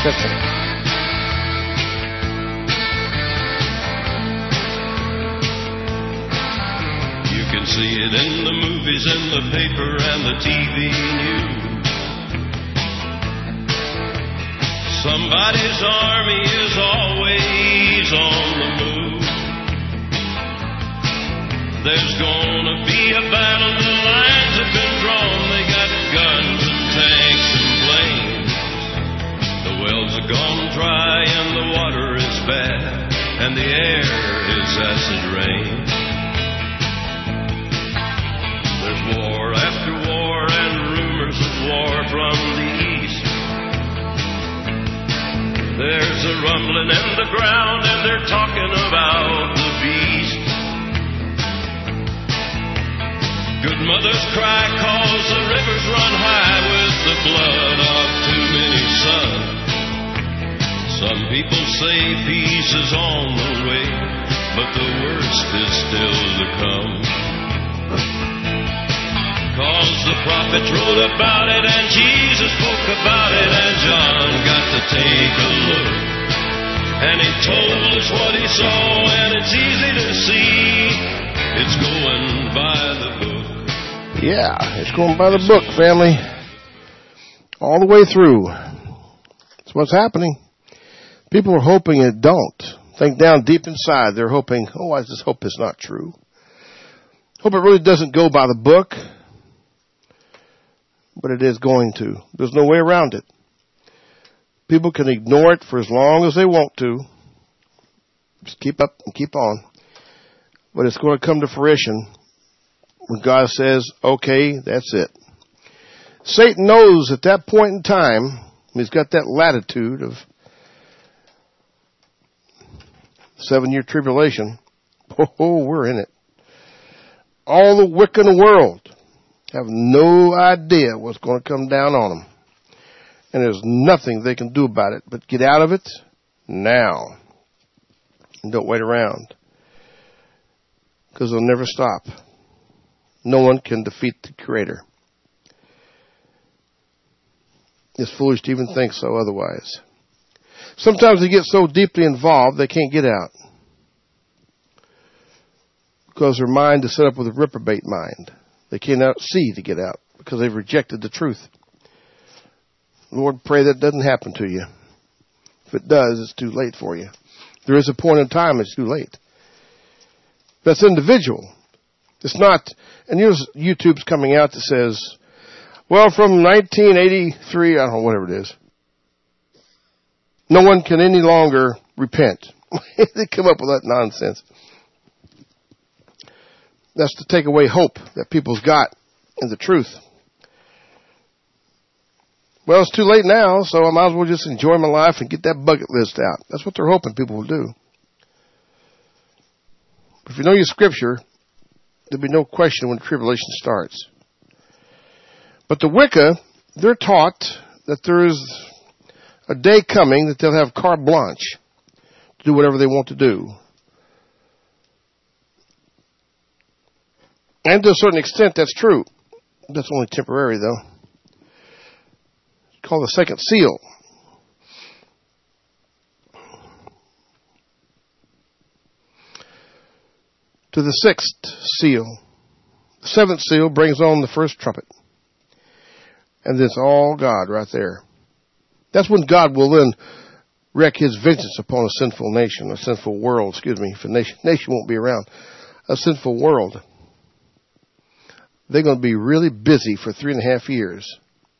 section. You can see it in the movies, in the paper, and the TV news. Somebody's army is always on the move. There's gonna be a battle, the lines have been drawn. They got guns and tanks and planes. The wells are gone dry and the water is bad, and the air is acid rain. There's war after war and rumors of war from the east. There's a rumbling in the ground and they're talking about the beast. Good mothers cry 'cause the rivers run high with the blood of too many sons. Some people say peace is on the way, but the worst is still to come. 'Cause the prophets wrote about it and Jesus spoke about it, and John got to take a look. And he told us what he saw, and it's easy to see. It's going by the book. Yeah, it's going by the book, family. All the way through. That's what's happening. People are hoping it don't. Think down deep inside, they're hoping, oh, I just hope it's not true. Hope it really doesn't go by the book. But it is going to. There's no way around it. People can ignore it for as long as they want to. Just keep up and keep on. But it's going to come to fruition when God says, okay, that's it. Satan knows at that point in time, he's got that latitude of 7-year tribulation. Oh, we're in it. All the wicked in the world have no idea what's going to come down on them. And there's nothing they can do about it but get out of it now. And don't wait around. Because they'll never stop. No one can defeat the Creator. It's foolish to even think so otherwise. Sometimes they get so deeply involved they can't get out. Because their mind is set up with a reprobate mind. They cannot see to get out because they've rejected the truth. Lord, pray that doesn't happen to you. If it does, it's too late for you. There is a point in time it's too late. That's individual. It's not, and YouTube's coming out that says, well, from 1983, I don't know, whatever it is, no one can any longer repent. They come up with that nonsense. That's to take away hope that people's got in the truth. Well, it's too late now, so I might as well just enjoy my life and get that bucket list out. That's what they're hoping people will do. But if you know your scripture, there'll be no question when the tribulation starts. But the Wicca, they're taught that there is a day coming that they'll have carte blanche to do whatever they want to do. And to a certain extent, that's true. That's only temporary, though. It's called the second seal. To the sixth seal. The seventh seal brings on the first trumpet. And it's all God right there. That's when God will then wreak his vengeance upon a sinful nation, a sinful world, if a nation won't be around. A sinful world. They're going to be really busy for 3.5 years.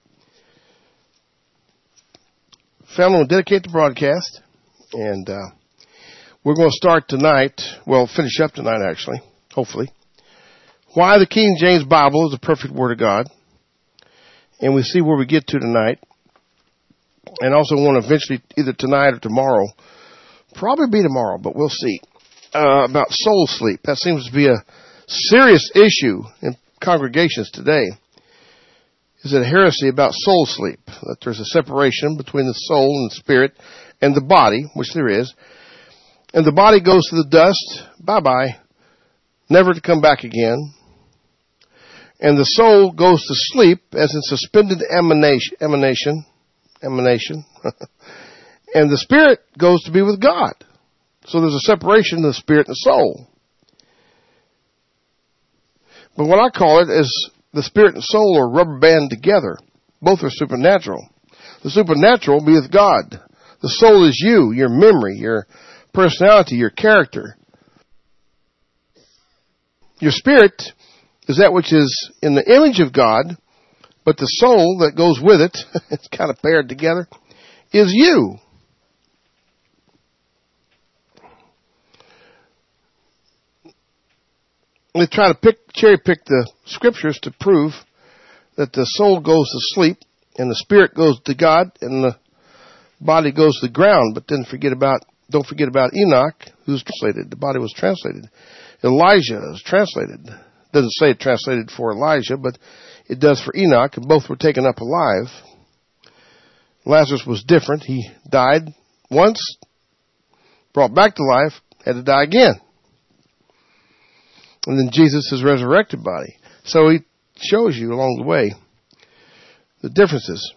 Family will dedicate the broadcast. And we're going to start tonight. Well, finish up tonight, actually. Hopefully. Why the King James Bible is the perfect Word of God. And we see where we get to tonight. And also want to eventually, either tonight or tomorrow, probably be tomorrow, but we'll see, about soul sleep. That seems to be a serious issue in congregations today. Is it a heresy about soul sleep? That there's a separation between the soul and the spirit and the body, which there is. And the body goes to the dust, bye-bye, never to come back again. And the soul goes to sleep as in suspended emanation. And the spirit goes to be with God. So there's a separation of the spirit and the soul. But what I call it is the spirit and soul are rubber band together. Both are supernatural. The supernatural be with God. The soul is you, your memory, your personality, your character. Your spirit is that which is in the image of God, but the soul that goes with it, it's kind of paired together, is you. They try to cherry pick the scriptures to prove that the soul goes to sleep and the spirit goes to God and the body goes to the ground. But don't forget about Enoch, who's translated. The body was translated. Elijah is translated. Doesn't say it translated for Elijah, but it does for Enoch, and both were taken up alive. Lazarus was different. He died once, brought back to life, had to die again. And then Jesus is resurrected body. So he shows you along the way the differences.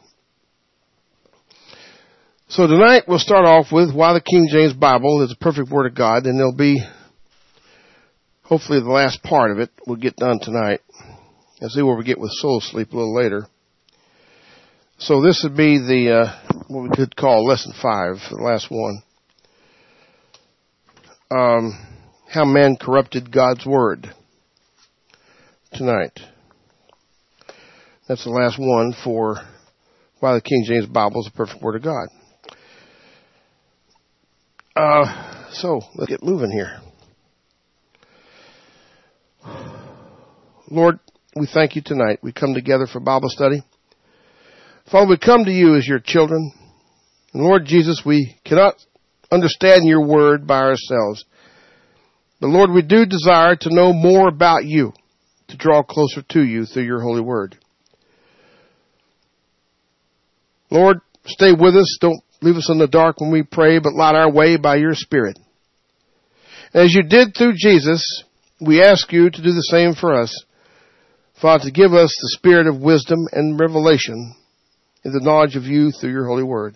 So tonight we'll start off with why the King James Bible is a perfect Word of God, and there'll be hopefully the last part of it we'll get done tonight. And see where we get with soul sleep a little later. So this would be the what we could call lesson 5, the last one. How man corrupted God's Word tonight. That's the last one for why the King James Bible is the perfect Word of God. So let's get moving here. Lord, we thank you tonight. We come together for Bible study. Father, we come to you as your children. And Lord Jesus, we cannot understand your word by ourselves. But Lord, we do desire to know more about you, to draw closer to you through your holy word. Lord, stay with us. Don't leave us in the dark when we pray, but light our way by your Spirit. As you did through Jesus, we ask you to do the same for us. Father, to give us the spirit of wisdom and revelation in the knowledge of you through your holy word.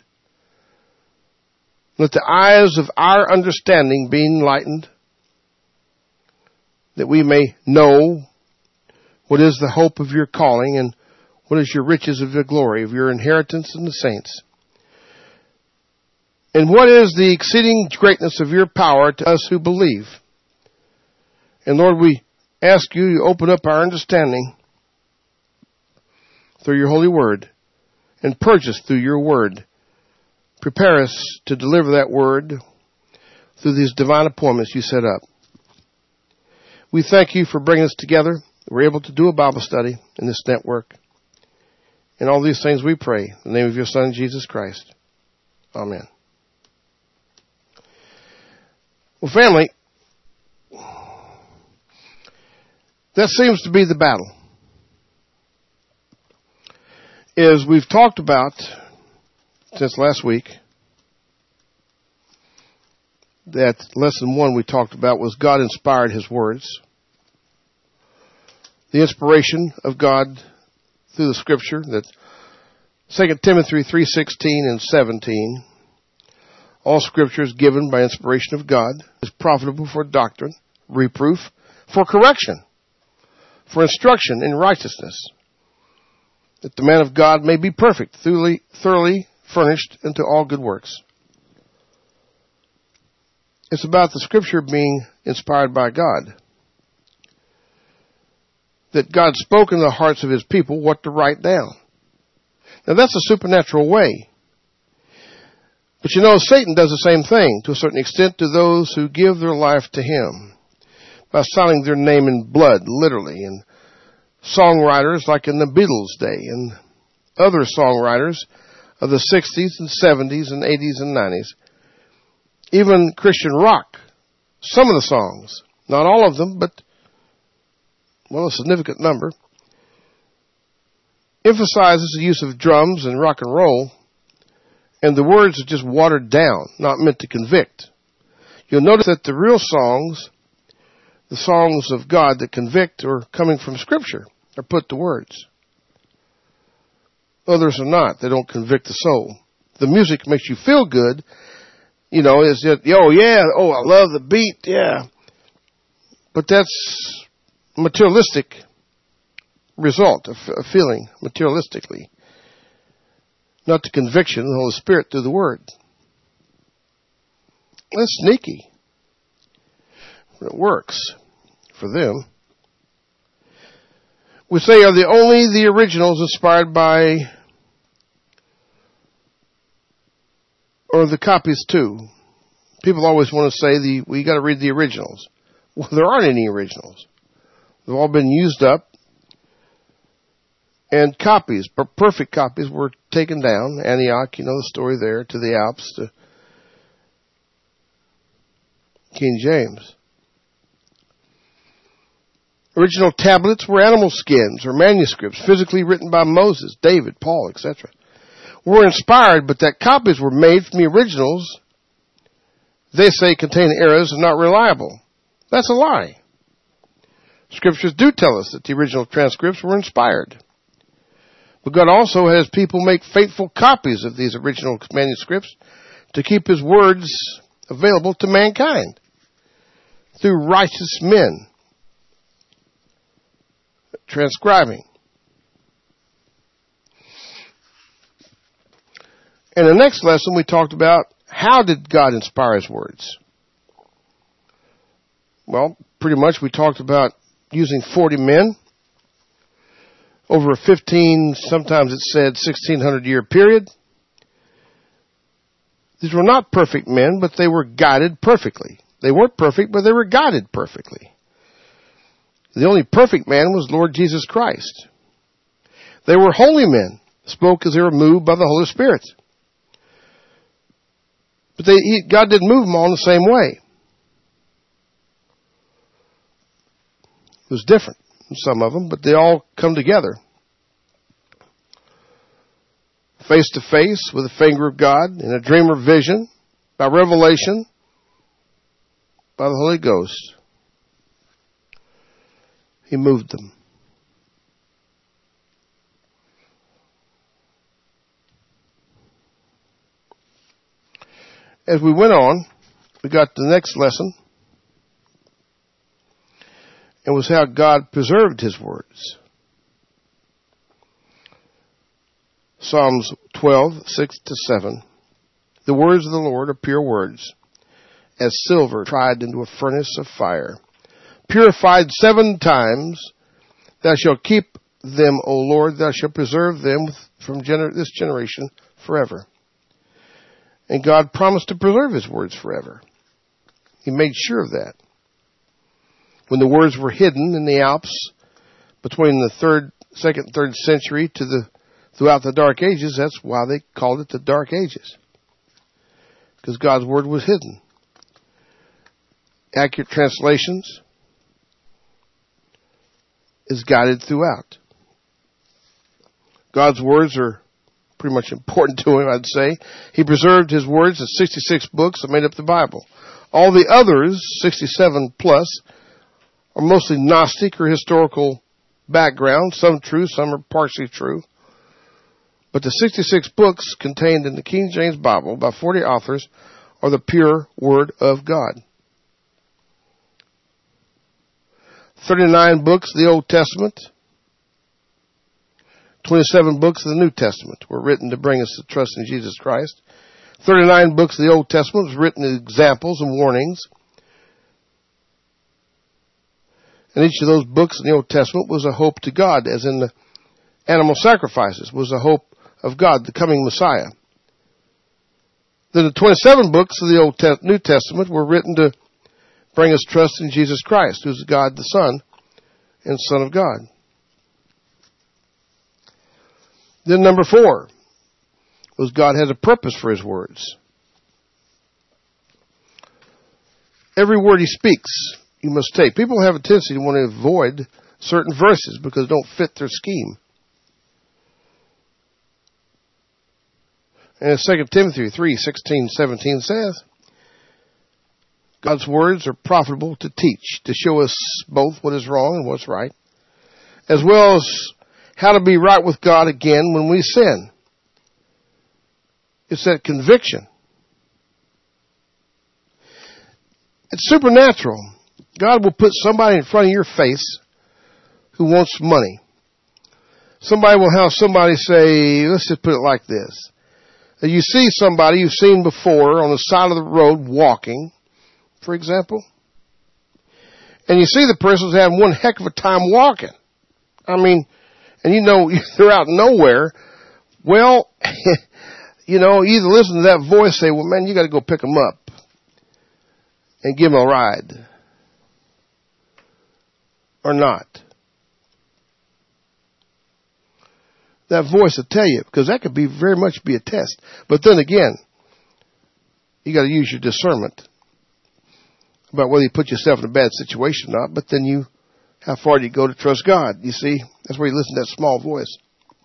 Let the eyes of our understanding be enlightened, that we may know what is the hope of your calling and what is your riches of your glory, of your inheritance in the saints. And what is the exceeding greatness of your power to us who believe. And Lord, we ask you to open up our understanding through your holy word and purge us through your word. Prepare us to deliver that word through these divine appointments you set up. We thank you for bringing us together. We're able to do a Bible study in this network. And all these things we pray in the name of your Son, Jesus Christ. Amen. Well, family, that seems to be the battle. As we've talked about since last week, that lesson 1 we talked about was God inspired his words. The inspiration of God through the scripture, that 2 Timothy 3:16 and 17, all scripture is given by inspiration of God, is profitable for doctrine, reproof, for correction, for instruction in righteousness, that the man of God may be perfect, thoroughly furnished unto all good works. It's about the scripture being inspired by God. That God spoke in the hearts of his people what to write down. Now that's a supernatural way. But you know, Satan does the same thing to a certain extent to those who give their life to him by signing their name in blood, literally, and songwriters like in the Beatles' day and other songwriters of the 60s and 70s and 80s and 90s. Even Christian rock, some of the songs, not all of them, but, well, a significant number, emphasizes the use of drums and rock and roll, and the words are just watered down, not meant to convict. You'll notice that the real songs, the songs of God that convict, are coming from Scripture. They're put to words. Others are not. They don't convict the soul. the music makes you feel good, is that, I love the beat, yeah. But that's materialistic result of feeling materialistically, not the conviction of the Holy Spirit through the Word. That's sneaky. But it works for them. We say, are only the originals inspired by, or the copies too? People always want to say, we got to read the originals. Well, there aren't any originals. They've all been used up. And copies, perfect copies, were taken down. Antioch, the story there, to the Alps, to King James. Original tablets were animal skins or manuscripts physically written by Moses, David, Paul, etc. Were inspired, but that copies were made from the originals, they say contain errors and not reliable. That's a lie. Scriptures do tell us that the original transcripts were inspired. But God also has people make faithful copies of these original manuscripts to keep His words available to mankind through righteous men transcribing. In the next lesson, we talked about how did God inspire His words. Well, pretty much we talked about using 40 men over a 15, sometimes it said 1600-year period. These were not perfect men, but they were guided perfectly. They weren't perfect, but they were guided perfectly. The only perfect man was Lord Jesus Christ. They were holy men, spoke as they were moved by the Holy Spirit. But God didn't move them all in the same way. It was different in some of them, but they all come together. Face to face with the finger of God in a dream or vision, by revelation, by the Holy Ghost. He moved them. As we went on, we got the next lesson. It was how God preserved His words. Psalms 12, 6-7. The words of the Lord are pure words, as silver tried into a furnace of fire. Purified 7 times, thou shalt keep them, O Lord, thou shalt preserve them from this generation forever. And God promised to preserve His words forever. He made sure of that. When the words were hidden in the Alps between the 2nd, 3rd century throughout the Dark Ages, that's why they called it the Dark Ages. Because God's Word was hidden. Accurate translations is guided throughout. God's words are pretty much important to Him, I'd say. He preserved His words in 66 books that made up the Bible. All the others, 67 plus, are mostly Gnostic or historical background. Some true, some are partially true. But the 66 books contained in the King James Bible by 40 authors are the pure Word of God. 39 books of the Old Testament, 27 books of the New Testament were written to bring us to trust in Jesus Christ. 39 books of the Old Testament was written as examples and warnings. And each of those books in the Old Testament was a hope to God, as in the animal sacrifices was a hope of God, the coming Messiah. Then the 27 books of the New Testament were written to bring us trust in Jesus Christ, who is God the Son and Son of God. Then number 4 was God has a purpose for His words. Every word He speaks, you must take. People have a tendency to want to avoid certain verses because they don't fit their scheme. And 2 Timothy 3:16-17 says, God's words are profitable to teach, to show us both what is wrong and what's right, as well as how to be right with God again when we sin. It's that conviction. It's supernatural. God will put somebody in front of your face who wants money. Somebody will have somebody say, let's just put it like this. You see somebody you've seen before on the side of the road walking, for example, and you see the person's having one heck of a time walking. I mean, and you know they're out nowhere. Well, you know, either listen to that voice, say, well, man, you got to go pick them up and give them a ride, or not. That voice will tell you, because that could be very much be a test. But then again, you got to use your discernment about whether you put yourself in a bad situation or not. But then how far do you go to trust God? You see, that's where you listen to that small voice.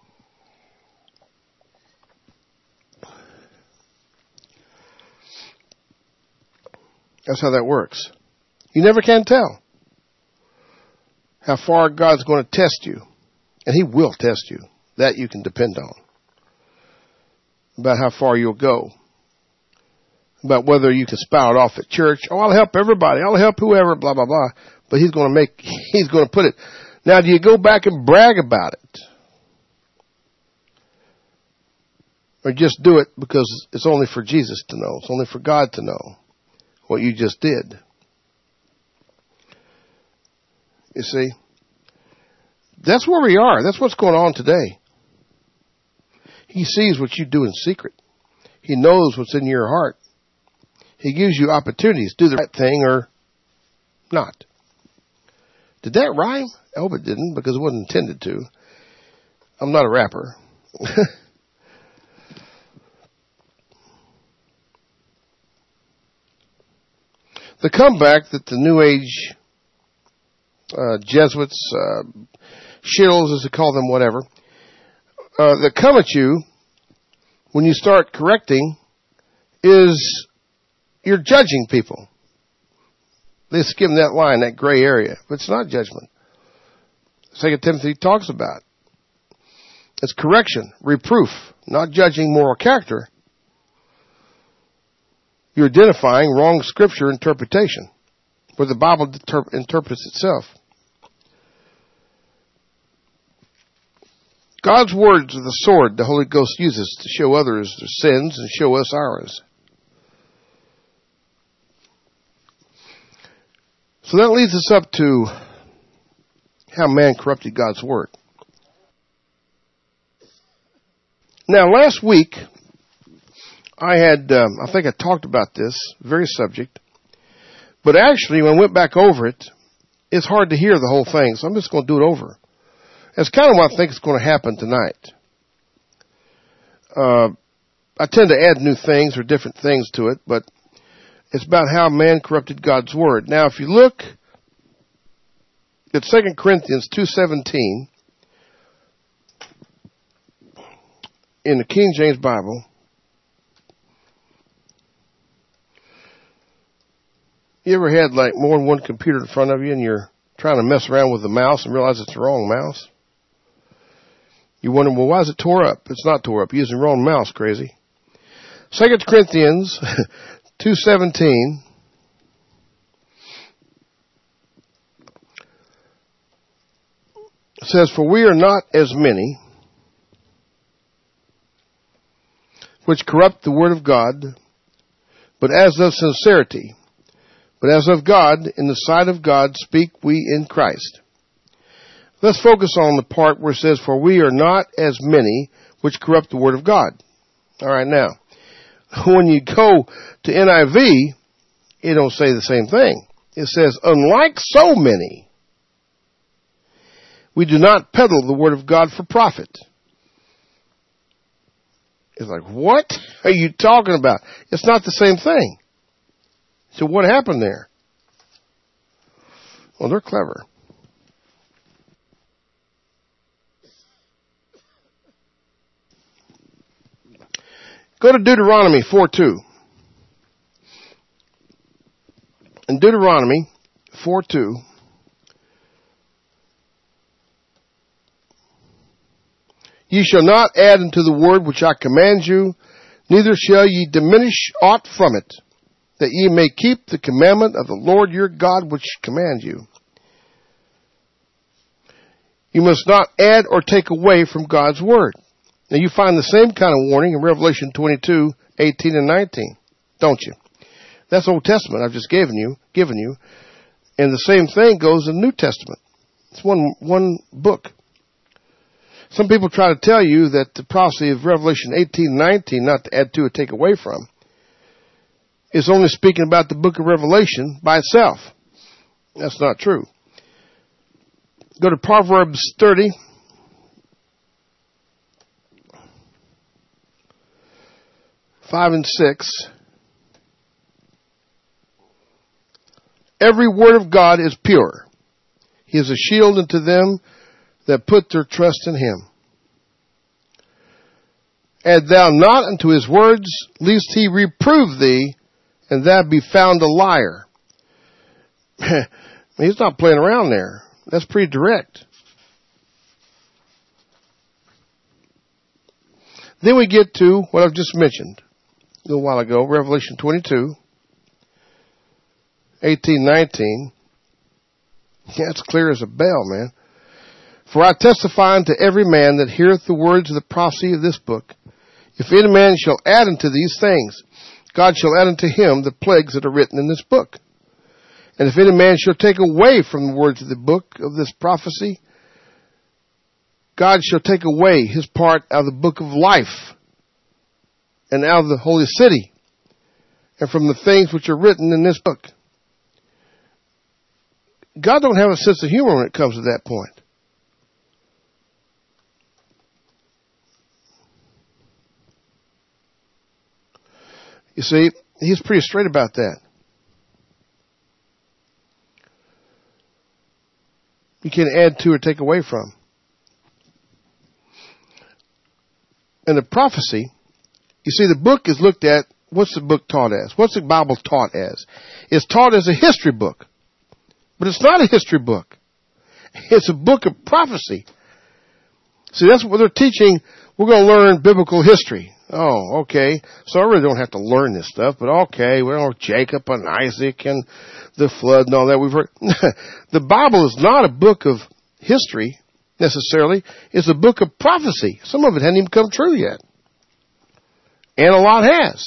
That's how that works. You never can tell how far God's going to test you. And He will test you. That you can depend on. About how far you'll go. About whether you can spout it off at church. Oh, I'll help everybody. I'll help whoever, blah, blah, blah. But He's going to put it. Now, do you go back and brag about it? Or just do it because it's only for Jesus to know. It's only for God to know what you just did. You see? That's where we are. That's what's going on today. He sees what you do in secret. He knows what's in your heart. He gives you opportunities to do the right thing or not. Did that rhyme? I hope it didn't, because it wasn't intended to. I'm not a rapper. The comeback that the New Age Jesuits, shills as they call them, whatever, that come at you when you start correcting is you're judging people. They skim that line, that gray area. But it's not judgment. 2 Timothy talks about. It's correction, reproof, not judging moral character. You're identifying wrong scripture interpretation, where the Bible interprets itself. God's words are the sword the Holy Ghost uses to show others their sins and show us ours. So that leads us up to how man corrupted God's word. Now, last week, I think I talked about this very subject, but actually, when I went back over it, it's hard to hear the whole thing, so I'm just going to do it over. That's kind of what I think is going to happen tonight. I tend to add new things or different things to it, but it's about how man corrupted God's word. Now, if you look at 2 Corinthians 2:17 in the King James Bible, you ever had like more than one computer in front of you and you're trying to mess around with the mouse and realize it's the wrong mouse? You wonder, well, why is it tore up? It's not tore up. You're using the wrong mouse, crazy. 2 Corinthians 2:17 says, "For we are not as many which corrupt the word of God, but as of sincerity. But as of God, in the sight of God, speak we in Christ." Let's focus on the part where it says, "For we are not as many which corrupt the word of God." All right, now, when you go to NIV, it don't say the same thing. It says, "Unlike so many, we do not peddle the word of God for profit." It's like, what are you talking about? It's not the same thing. So what happened there? Well, they're clever. Go to Deuteronomy 4:2. In Deuteronomy 4:2, "Ye shall not add unto the word which I command you, neither shall ye diminish aught from it, that ye may keep the commandment of the Lord your God which command you. You must not add or take away from God's word. Now you find the same kind of warning in Revelation 22, 18 and 19, don't you? That's Old Testament I've just given you. And the same thing goes in the New Testament. It's one book. Some people try to tell you that the prophecy of Revelation 18, 19, not to add to or take away from, is only speaking about the book of Revelation by itself. That's not true. Go to Proverbs 30. Five and 6. Every word of God is pure. He is a shield unto them that put their trust in him. Add thou not unto his words, lest he reprove thee, and thou be found a liar. He's not playing around there. That's pretty direct. Then we get to what I've just mentioned a little while ago, Revelation 22, 18, 19. Yeah, it's clear as a bell, man. For I testify unto every man that heareth the words of the prophecy of this book. If any man shall add unto these things, God shall add unto him the plagues that are written in this book. And if any man shall take away from the words of the book of this prophecy, God shall take away his part out of the book of life and out of the holy city and from the things which are written in this book. God don't have a sense of humor when it comes to that point. You see, he's pretty straight about that. You can't add to or take away from. And the prophecy, you see, the book is looked at, what's the book taught as? What's the Bible taught as? It's taught as a history book. But it's not a history book. It's a book of prophecy. See, that's what they're teaching. We're going to learn biblical history. Oh, okay. So I really don't have to learn this stuff, but okay, well, Jacob and Isaac and the flood and all that we've heard. The Bible is not a book of history, necessarily. It's a book of prophecy. Some of it hadn't even come true yet. And a lot has.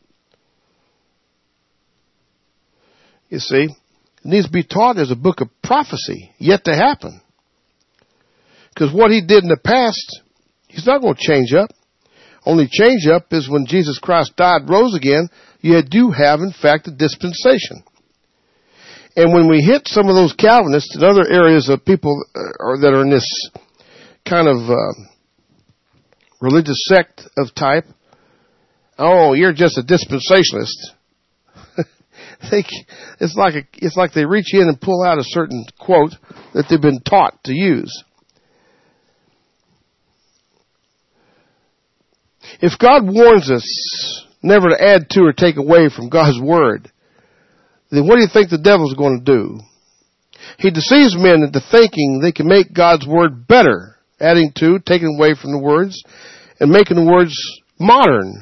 You see, it needs to be taught as a book of prophecy, yet to happen. Because what he did in the past, he's not going to change up. Only change up is when Jesus Christ died, rose again, you do have, in fact, a dispensation. And when we hit some of those Calvinists and other areas of people that are in this kind of religious sect of type, oh, you're just a dispensationalist. It's like they reach in and pull out a certain quote that they've been taught to use. If God warns us never to add to or take away from God's word, then what do you think the devil's going to do? He deceives men into thinking they can make God's word better, adding to, taking away from the words, and making the words modern.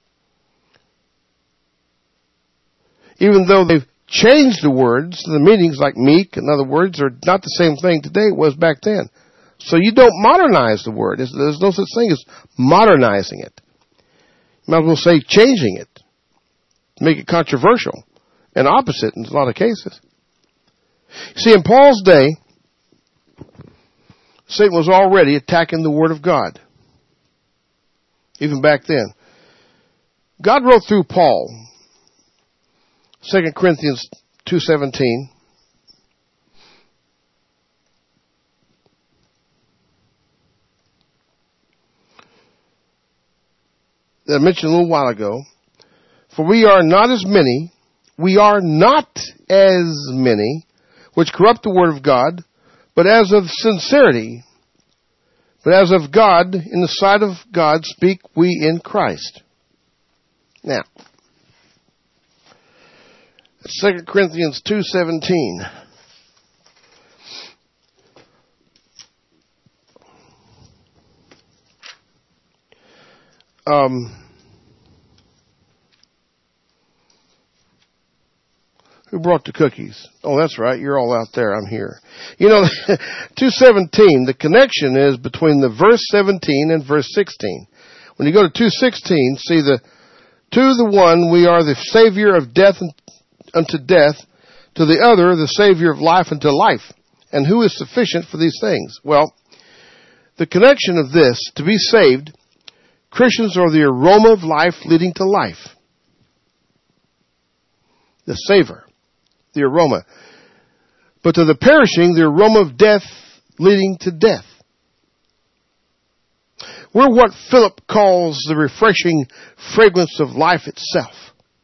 Even though they've changed the words, the meanings like meek and other words are not the same thing today it was back then. So you don't modernize the word. There's no such thing as modernizing it. You might as well say changing it. Make it controversial and opposite in a lot of cases. See, in Paul's day, Satan was already attacking the Word of God. Even back then. God wrote through Paul, 2 Corinthians 2:17. That I mentioned a little while ago. For we are not as many which corrupt the word of God, but as of sincerity, but as of God, in the sight of God, speak we in Christ. Now, 2 Corinthians 2:17. Who brought the cookies? Oh, that's right. You're all out there. I'm here. You know, 2:17, the connection is between the verse 17 and verse 16. When you go to 2:16, see to the one we are the Savior of death unto death, to the other the Savior of life unto life. And who is sufficient for these things? Well, the connection of this, to be saved, Christians are the aroma of life leading to life. The savor, the aroma. But to the perishing, the aroma of death leading to death. We're what Philip calls the refreshing fragrance of life itself.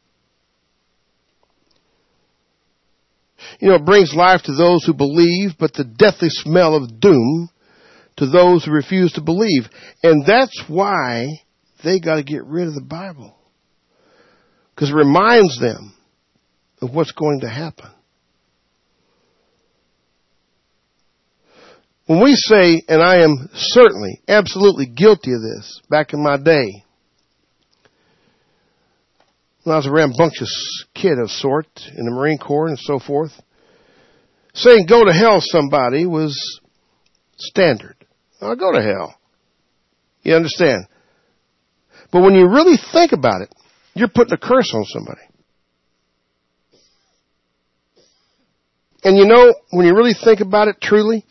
You know, it brings life to those who believe, but the deathly smell of doom to those who refuse to believe. And that's why they got to get rid of the Bible. Because it reminds them of what's going to happen. When we say, and I am certainly, absolutely guilty of this, back in my day, when I was a rambunctious kid of sort in the Marine Corps and so forth, saying go to hell somebody was standard. I'll go to hell. You understand? But when you really think about it, you're putting a curse on somebody. And you know, when you really think about it truly,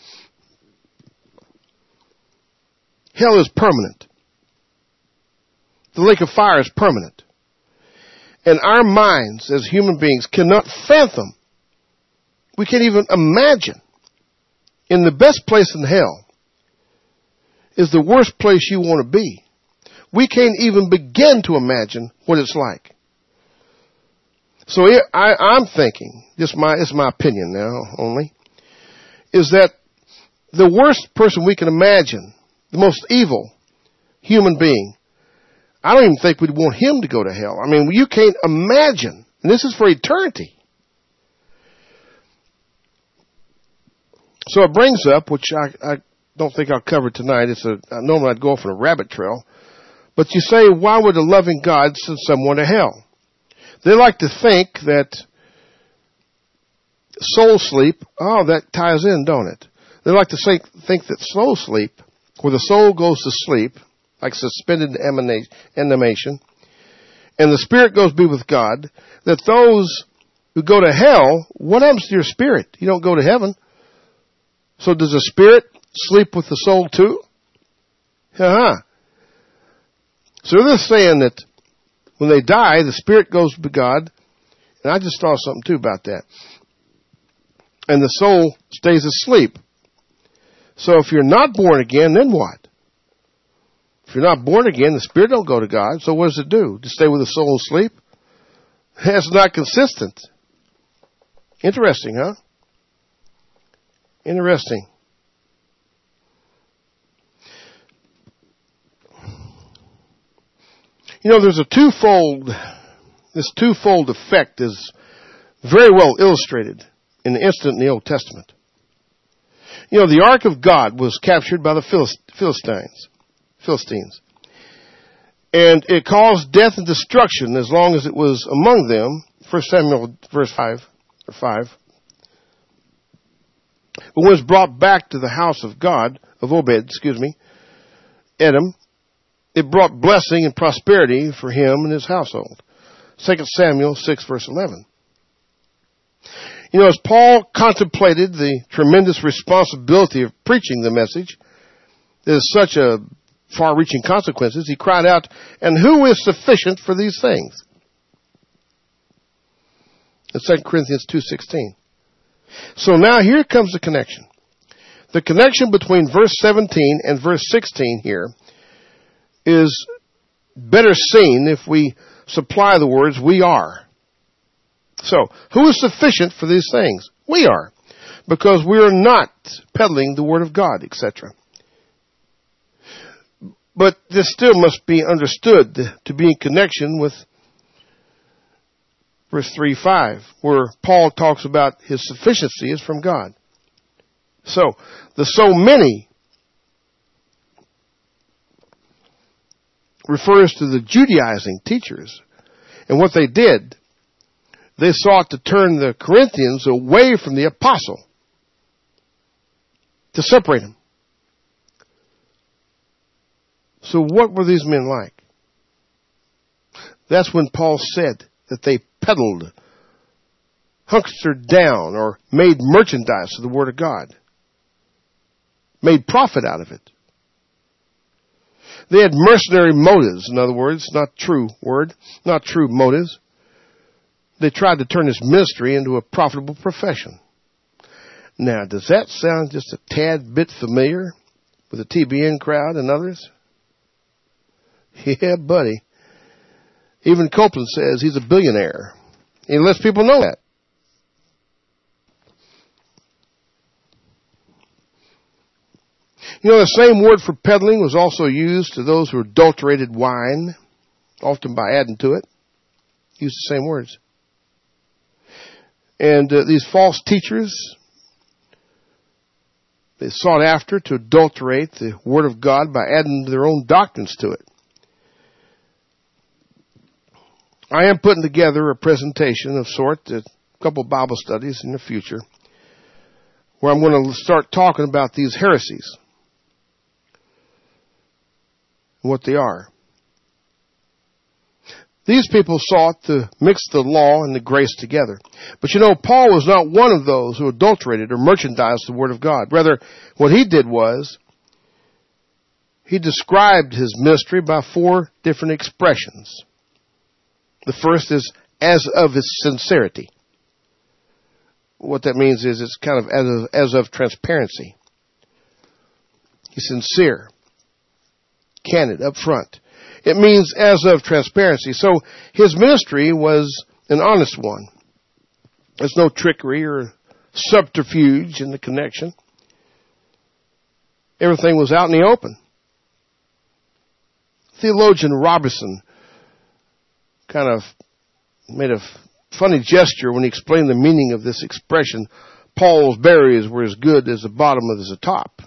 hell is permanent. The lake of fire is permanent. And our minds as human beings cannot fathom. We can't even imagine. In the best place in hell is the worst place you want to be. We can't even begin to imagine what it's like. So I'm thinking, it's my opinion now only, is that the worst person we can imagine, the most evil human being, I don't even think we'd want him to go to hell. I mean, you can't imagine, and this is for eternity. So it brings up, which I don't think I'll cover tonight. Normally I'd go off on a rabbit trail. But you say, why would a loving God send someone to hell? They like to think that soul sleep, that ties in, don't it? They like to think that soul sleep, where the soul goes to sleep, like suspended animation, and the spirit goes to be with God, that those who go to hell, what happens to your spirit? You don't go to heaven. So does the spirit sleep with the soul too? So they're saying that when they die, the spirit goes to God. And I just thought something too about that. And the soul stays asleep. So if you're not born again, then what? If you're not born again, the spirit don't go to God. So what does it do? To stay with the soul asleep? That's not consistent. Interesting, huh? Interesting. You know, there's this twofold effect is very well illustrated in the incident in the Old Testament. You know, the Ark of God was captured by the Philistines. And it caused death and destruction as long as it was among them. 1 Samuel verse 5. But when it was brought back to the house of God, of Edom, it brought blessing and prosperity for him and his household. 2 Samuel 6 verse 11. You know, as Paul contemplated the tremendous responsibility of preaching the message, there's such a far-reaching consequences, he cried out, and who is sufficient for these things? In 2 Corinthians 2:16. So now here comes the connection. The connection between verse 17 and verse 16 here is better seen if we supply the words we are. So, who is sufficient for these things? We are. Because we are not peddling the Word of God, etc. But this still must be understood to be in connection with verse 3:5, where Paul talks about his sufficiency is from God. So, the so many refers to the Judaizing teachers and what they did. they sought to turn the Corinthians away from the apostle, to separate them. So what were these men like? That's when Paul said that they peddled, hunkstered down, or made merchandise of the Word of God. Made profit out of it. They had mercenary motives, in other words, not true motives. They tried to turn this ministry into a profitable profession. Now, does that sound just a tad bit familiar with the TBN crowd and others? Yeah, buddy. Even Copeland says he's a billionaire. He lets people know that. You know, the same word for peddling was also used to those who adulterated wine, often by adding to it. Used the same words. And these false teachers, they sought after to adulterate the Word of God by adding their own doctrines to it. I am putting together a presentation of sort, a couple of Bible studies in the future, where I'm going to start talking about these heresies. What they are. These people sought to mix the law and the grace together. But you know, Paul was not one of those who adulterated or merchandised the Word of God. Rather, what he did was, he described his ministry by 4 different expressions. The first is as of its sincerity. What that means is it's kind of as of transparency. He's sincere. Candid, up front. It means as of transparency. So his ministry was an honest one. There's no trickery or subterfuge in the connection. Everything was out in the open. Theologian Robertson kind of made a funny gesture when he explained the meaning of this expression. Paul's berries were as good as the bottom as the top.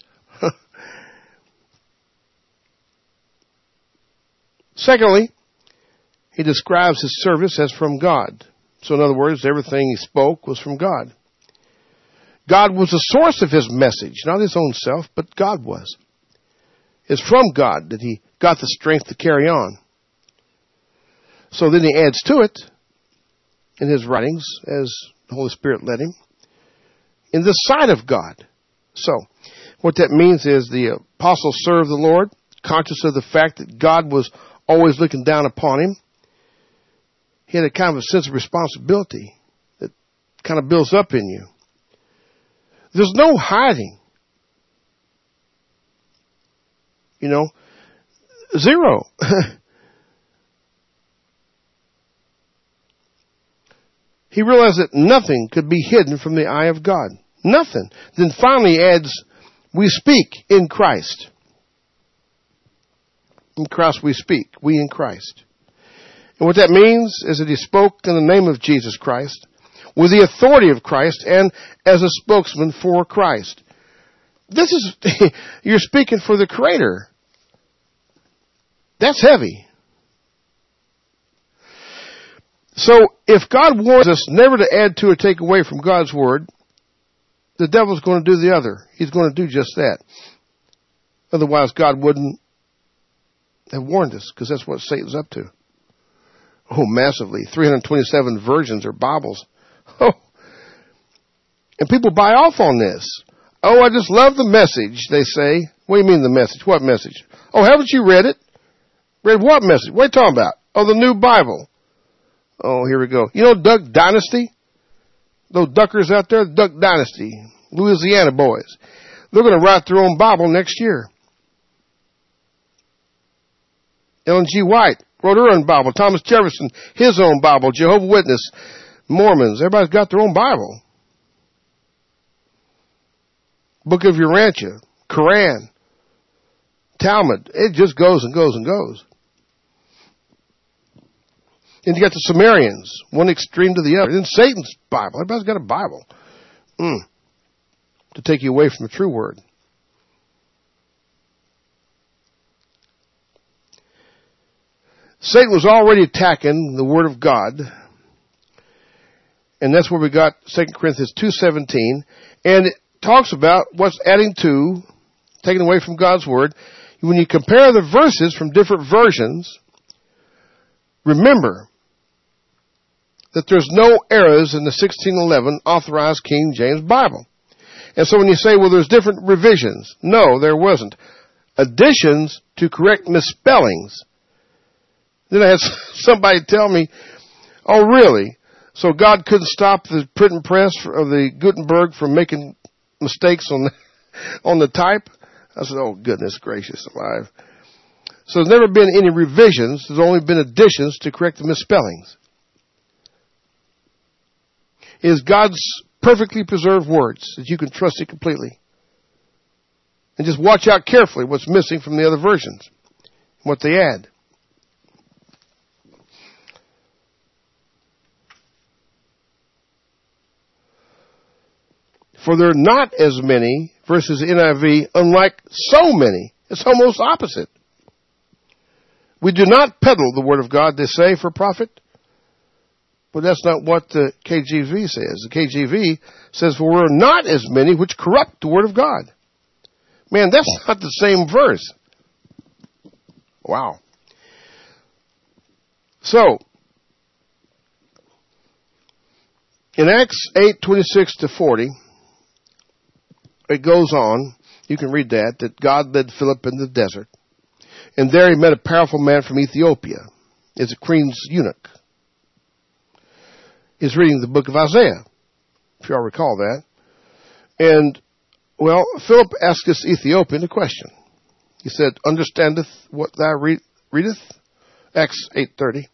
Secondly, he describes his service as from God. So in other words, everything he spoke was from God. God was the source of his message, not his own self, but God was. It's from God that he got the strength to carry on. So then he adds to it in his writings, as the Holy Spirit led him, in the sight of God. So what that means is the apostle served the Lord, conscious of the fact that God was always looking down upon him. He had a kind of a sense of responsibility that kind of builds up in you. There's no hiding. You know, zero. He realized that nothing could be hidden from the eye of God. Nothing. Then finally adds, we speak in Christ. In Christ we speak. We in Christ. And what that means is that he spoke in the name of Jesus Christ, with the authority of Christ, and as a spokesman for Christ. This is, you're speaking for the Creator. That's heavy. So, if God warns us never to add to or take away from God's Word, the devil's going to do the other. He's going to do just that. Otherwise, God wouldn't have warned us, because that's what Satan's up to. Oh, massively. 327 versions or Bibles. Oh. And people buy off on this. Oh, I just love the message, they say. What do you mean the message? What message? Oh, haven't you read it? Read what message? What are you talking about? Oh, the new Bible. Oh, here we go. You know Duck Dynasty? Those duckers out there, Duck Dynasty, Louisiana boys. They're going to write their own Bible next year. Ellen G. White wrote her own Bible. Thomas Jefferson, his own Bible. Jehovah's Witness, Mormons, everybody's got their own Bible. Book of Urantia, Quran, Talmud. It just goes and goes and goes. And you got the Sumerians, one extreme to the other. Then Satan's Bible. Everybody's got a Bible. To take you away from the true word. Satan was already attacking the Word of God And that's where we got 2 Corinthians 2:17. And it talks about what's adding to, taken away from God's Word. When you compare the verses from different versions, remember that there's no errors in the 1611 authorized King James Bible. And so when you say, well, there's different revisions, no, there wasn't. Additions to correct misspellings. Then I had somebody tell me, oh, really? So God couldn't stop the print and press of the Gutenberg from making mistakes on the type? I said, oh, goodness gracious alive. So there's never been any revisions. There's only been additions to correct the misspellings. It is God's perfectly preserved words that you can trust it completely. And just watch out carefully what's missing from the other versions, what they add. For there are not as many, versus NIV, unlike so many. It's almost opposite. We do not peddle the Word of God, they say, for profit. But that's not what the KJV says. The KJV says, for we're not as many which corrupt the Word of God. Man, that's not the same verse. Wow. So, in Acts 8:26-40, it goes on, you can read that God led Philip in the desert. And there he met a powerful man from Ethiopia. It's a queen's eunuch. He's reading the book of Isaiah, if you all recall that. And, well, Philip asked this Ethiopian a question. He said, understandeth what thou readeth? Acts 8:30.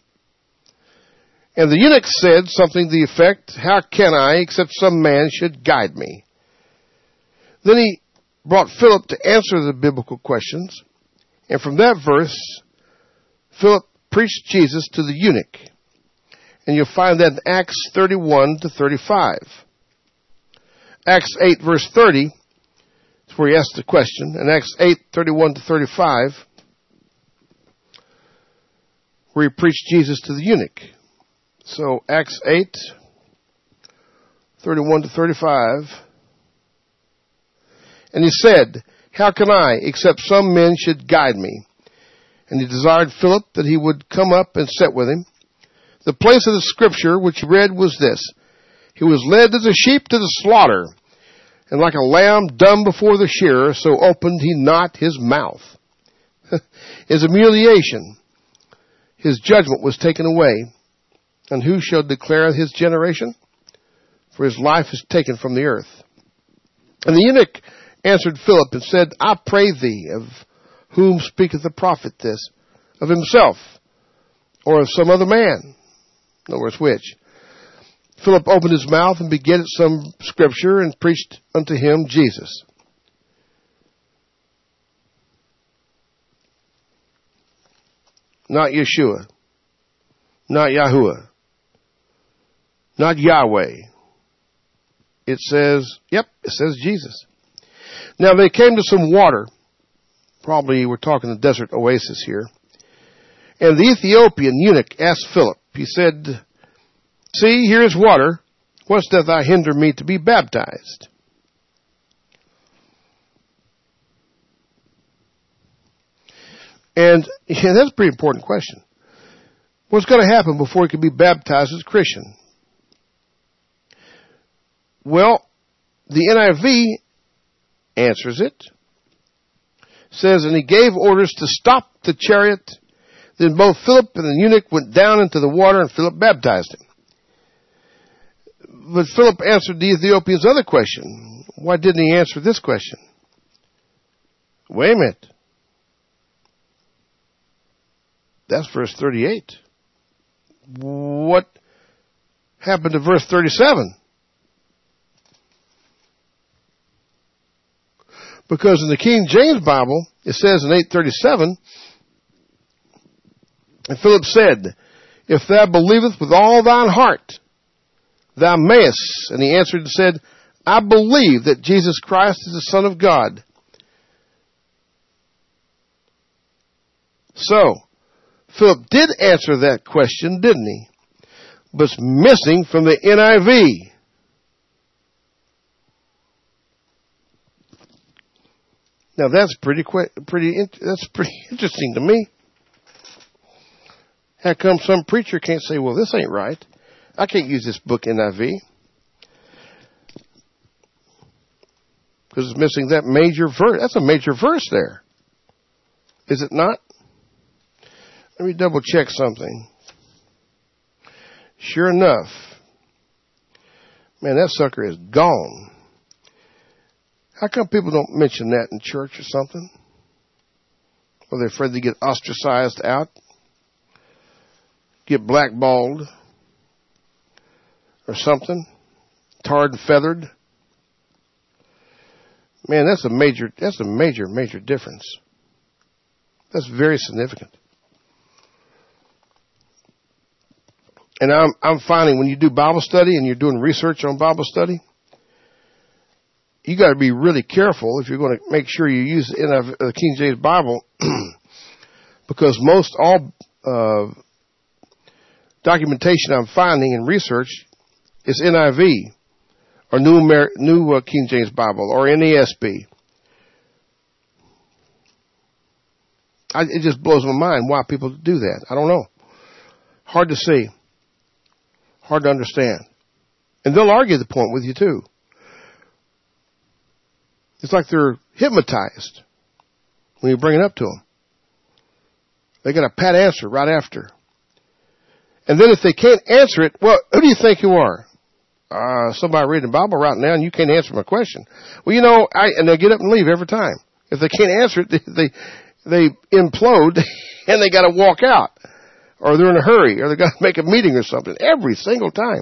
And the eunuch said something to the effect, how can I, except some man should guide me? Then he brought Philip to answer the biblical questions. And from that verse, Philip preached Jesus to the eunuch. And you'll find that in Acts 31-35. Acts 8 verse 30 is where he asked the question. And Acts 8:31-35, where he preached Jesus to the eunuch. So Acts 8:31-35. And he said, how can I, except some men should guide me? And he desired Philip that he would come up and sit with him. The place of the scripture which he read was this. He was led as a sheep to the slaughter, and like a lamb dumb before the shearer, so opened he not his mouth. His humiliation, his judgment was taken away. And who shall declare his generation? For his life is taken from the earth. And the eunuch answered Philip and said, I pray thee, of whom speaketh the prophet this? Of himself, or of some other man? In other words, which? Philip opened his mouth and began at some scripture and preached unto him Jesus. Not Yeshua. Not Yahuwah. Not Yahweh. It says Jesus. Now they came to some water. Probably we're talking the desert oasis here. And the Ethiopian eunuch asked Philip, he said, see, here is water. Whence doth thou hinder me to be baptized? And that's a pretty important question. What's going to happen before he can be baptized as a Christian? Well, the NIV answers it. Says, and he gave orders to stop the chariot. Then both Philip and the eunuch went down into the water, and Philip baptized him. But Philip answered the Ethiopian's other question. Why didn't he answer this question? Wait a minute. That's verse 38. What happened to verse 37? Because in the King James Bible, it says in 8:37, and Philip said, if thou believest with all thine heart, thou mayest. And he answered and said, I believe that Jesus Christ is the Son of God. So, Philip did answer that question, didn't he? but it's missing from the NIV. Now that's pretty interesting to me. How come some preacher can't say, well, this ain't right? I can't use this book NIV. Because it's missing that major verse. That's a major verse there. Is it not? Let me double check something. Sure enough. Man, that sucker is gone. How come people don't mention that in church or something? Or they're afraid to get ostracized out? Get blackballed? Or something? Tarred and feathered? Man, that's a major difference. That's very significant. And I'm finding when you do Bible study and you're doing research on Bible study, you got to be really careful if you're going to make sure you use the King James Bible, because most all documentation I'm finding in research is NIV or New King James Bible or NASB. It just blows my mind why people do that. I don't know. Hard to see. Hard to understand. And they'll argue the point with you too. It's like they're hypnotized when you bring it up to them. They got a pat answer right after. And then if they can't answer it, well, who do you think you are? Somebody reading the Bible right now and you can't answer my question. Well, you know, and they get up and leave every time. If they can't answer it, they implode and they got to walk out. Or they're in a hurry, or they got to make a meeting or something every single time.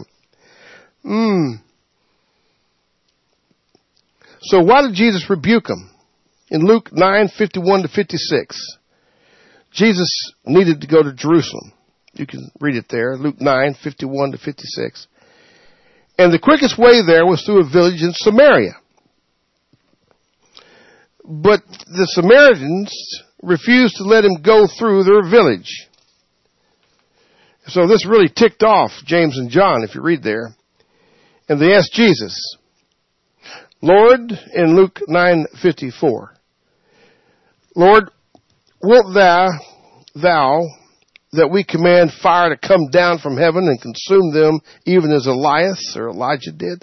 So why did Jesus rebuke them? In Luke 9:51-56, Jesus needed to go to Jerusalem. You can read it there, Luke 9:51-56. And the quickest way there was through a village in Samaria. But the Samaritans refused to let him go through their village. So this really ticked off James and John, if you read there. And they asked Jesus, Lord, in Luke 9:54, Lord, wilt thou that we command fire to come down from heaven and consume them, even as Elias or Elijah did?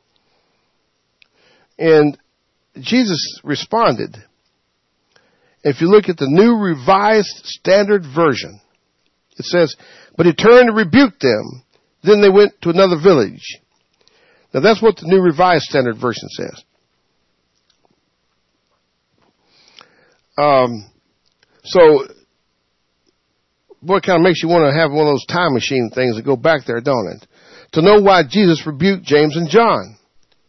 And Jesus responded. If you look at the New Revised Standard Version, it says, but he turned and rebuked them. Then they went to another village. Now that's what the New Revised Standard Version says. So, boy, it kind of makes you want to have one of those time machine things that go back there, don't it? To know why Jesus rebuked James and John.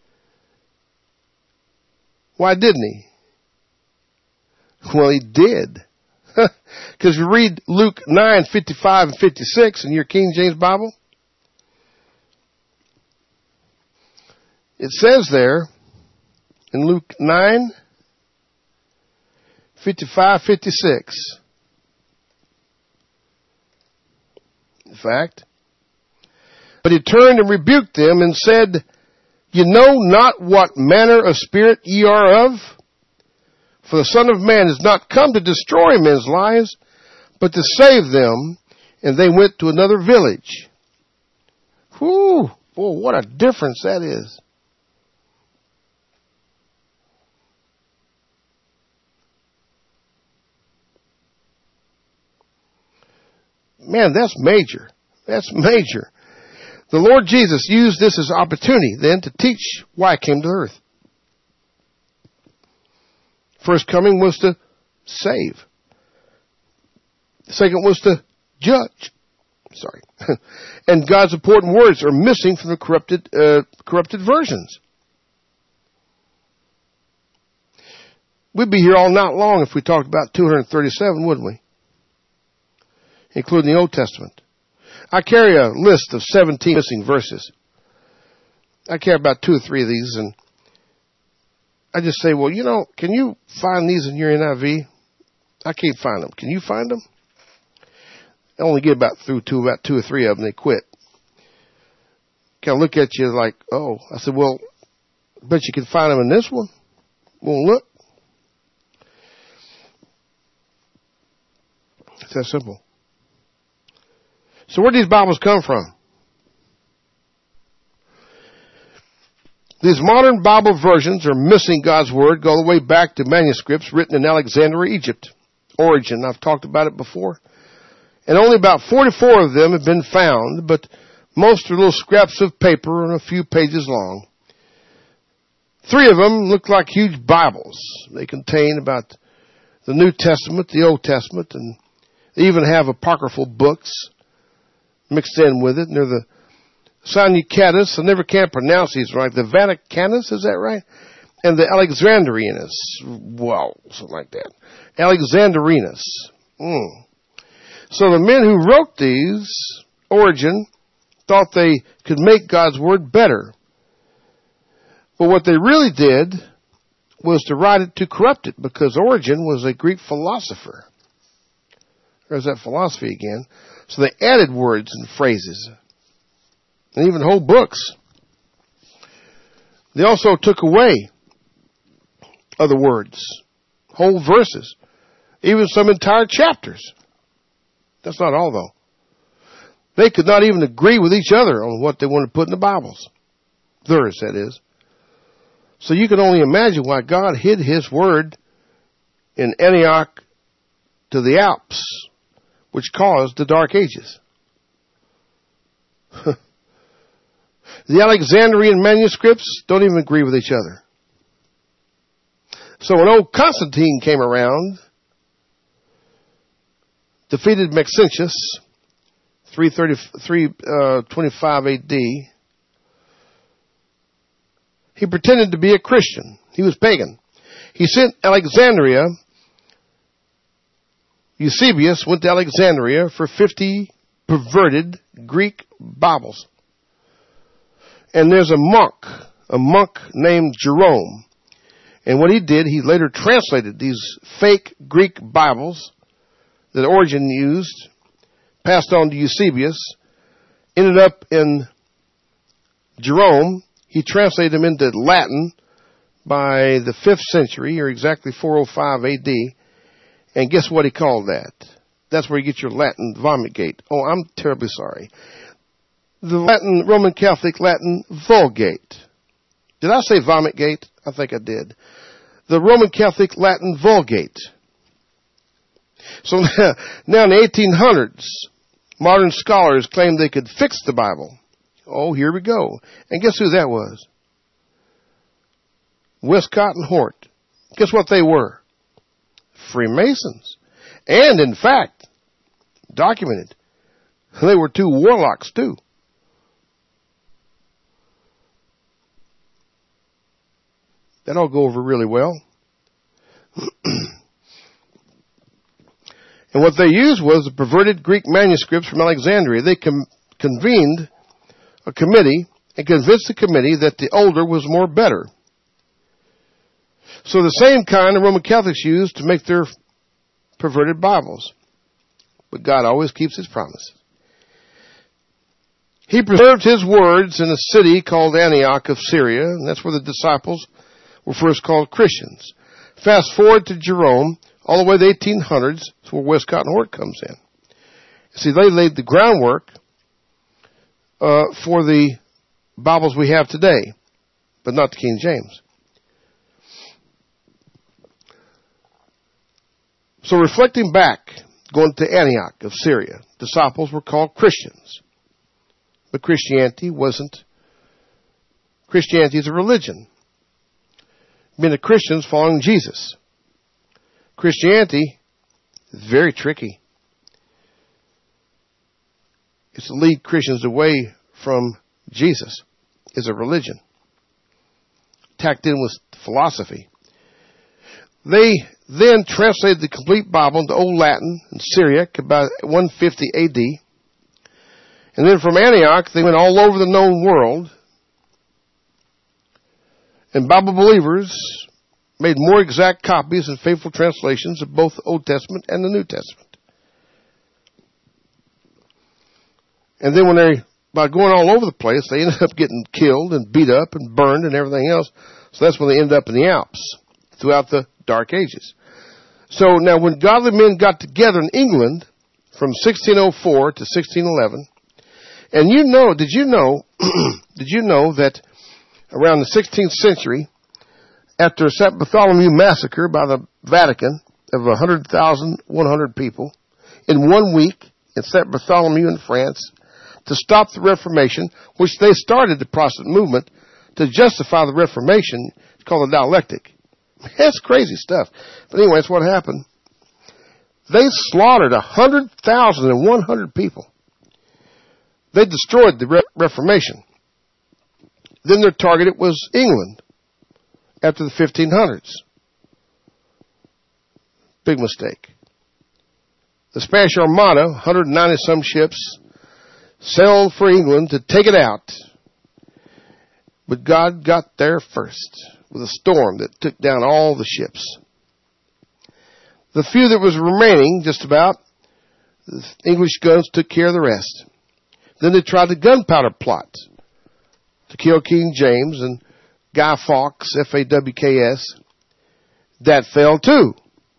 Why didn't he? Well, he did. Because you read Luke 9:55-56 in your King James Bible. It says there in Luke 9:55-56. In fact, but he turned and rebuked them and said, you know not what manner of spirit ye are of? For the Son of Man is not come to destroy men's lives, but to save them. And they went to another village. Whew, boy, what a difference that is. Man, that's major. That's major. The Lord Jesus used this as opportunity then to teach why he came to earth. First coming was to save. The second was to judge. Sorry. And God's important words are missing from the corrupted versions. We'd be here all night long if we talked about 237, wouldn't we? Including the Old Testament. I carry a list of 17 missing verses. I carry about 2 or 3 of these, and I just say, well, you know, can you find these in your NIV? I can't find them. Can you find them? I only get through to about 2 or 3 of them, they quit. kind of look at you like, oh. I said, well, I bet you can find them in this one. Well, look. It's that simple. So where do these Bibles come from? These modern Bible versions are missing God's Word, go all the way back to manuscripts written in Alexandria, Egypt. Origin, I've talked about it before. And only about 44 of them have been found, but most are little scraps of paper and a few pages long. 3 of them look like huge Bibles. They contain about the New Testament, the Old Testament, and they even have apocryphal books mixed in with it. And they're the Sinaiticus, I never can pronounce these right. The Vaticanus, is that right? And the Alexandrinus. Well, something like that. Alexandrinus. So the men who wrote these, Origen, thought they could make God's Word better. But what they really did was to write it to corrupt it, because Origen was a Greek philosopher. There's that philosophy again. So they added words and phrases, and even whole books. They also took away other words, whole verses, even some entire chapters. That's not all, though. They could not even agree with each other on what they wanted to put in the Bibles. Theirs, that is. So you can only imagine why God hid His Word in Antioch to the Alps, which caused the Dark Ages. The Alexandrian manuscripts don't even agree with each other. So when old Constantine came around, defeated Maxentius, 325 AD, he pretended to be a Christian. He was pagan. He sent Alexandria, Eusebius went to Alexandria for 50 perverted Greek Bibles. And there's a monk named Jerome. And what he did, he later translated these fake Greek Bibles that Origen used, passed on to Eusebius, ended up in Jerome. He translated them into Latin by the 5th century, or exactly 405 AD. And guess what he called that? That's where you get your Latin Vomit-gate. Oh, I'm terribly sorry. The Roman Catholic Latin Vulgate. Did I say Vomit-gate? I think I did. The Roman Catholic Latin Vulgate. So now in the 1800s, modern scholars claimed they could fix the Bible. Oh, here we go. And guess who that was? Westcott and Hort. Guess what they were? Freemasons. And in fact, documented, they were 2 warlocks too. That all go over really well. And what they used was the perverted Greek manuscripts from Alexandria. They convened a committee and convinced the committee that the older was more better. So the same kind the Roman Catholics used to make their perverted Bibles. But God always keeps His promises. He preserved His words in a city called Antioch of Syria, and that's where the disciples were first called Christians. Fast forward to Jerome, all the way to the 1800s, that's where Westcott and Hort comes in. See, they laid the groundwork for the Bibles we have today, but not the King James. So reflecting back, going to Antioch of Syria, disciples were called Christians. But Christianity is a religion. Being a Christian is following Jesus. Christianity is very tricky. It's to lead Christians away from Jesus. It's a religion. Tacked in with philosophy. They then translated the complete Bible into Old Latin and Syriac about 150 AD. And then from Antioch, they went all over the known world. And Bible believers made more exact copies and faithful translations of both the Old Testament and the New Testament. And then when they by going all over the place, they ended up getting killed and beat up and burned and everything else. So that's when they ended up in the Alps throughout the Dark Ages. So now when godly men got together in England from 1604 to 1611, and did you know that around the 16th century, after St. Bartholomew massacre by the Vatican of 100,100 people, in 1 week in St. Bartholomew in France, to stop the Reformation, which they started the Protestant movement to justify the Reformation. It's called the dialectic. That's crazy stuff. But anyway, that's what happened. They slaughtered 100,100 people. They destroyed the Reformation. Then their target was England after the 1500s. Big mistake. The Spanish Armada, 190-some ships, sailed for England to take it out. But God got there first with a storm that took down all the ships. The few that was remaining, just about, the English guns took care of the rest. Then they tried the gunpowder plot to kill King James and Guy Fawkes, F-A-W-K-S. That failed too.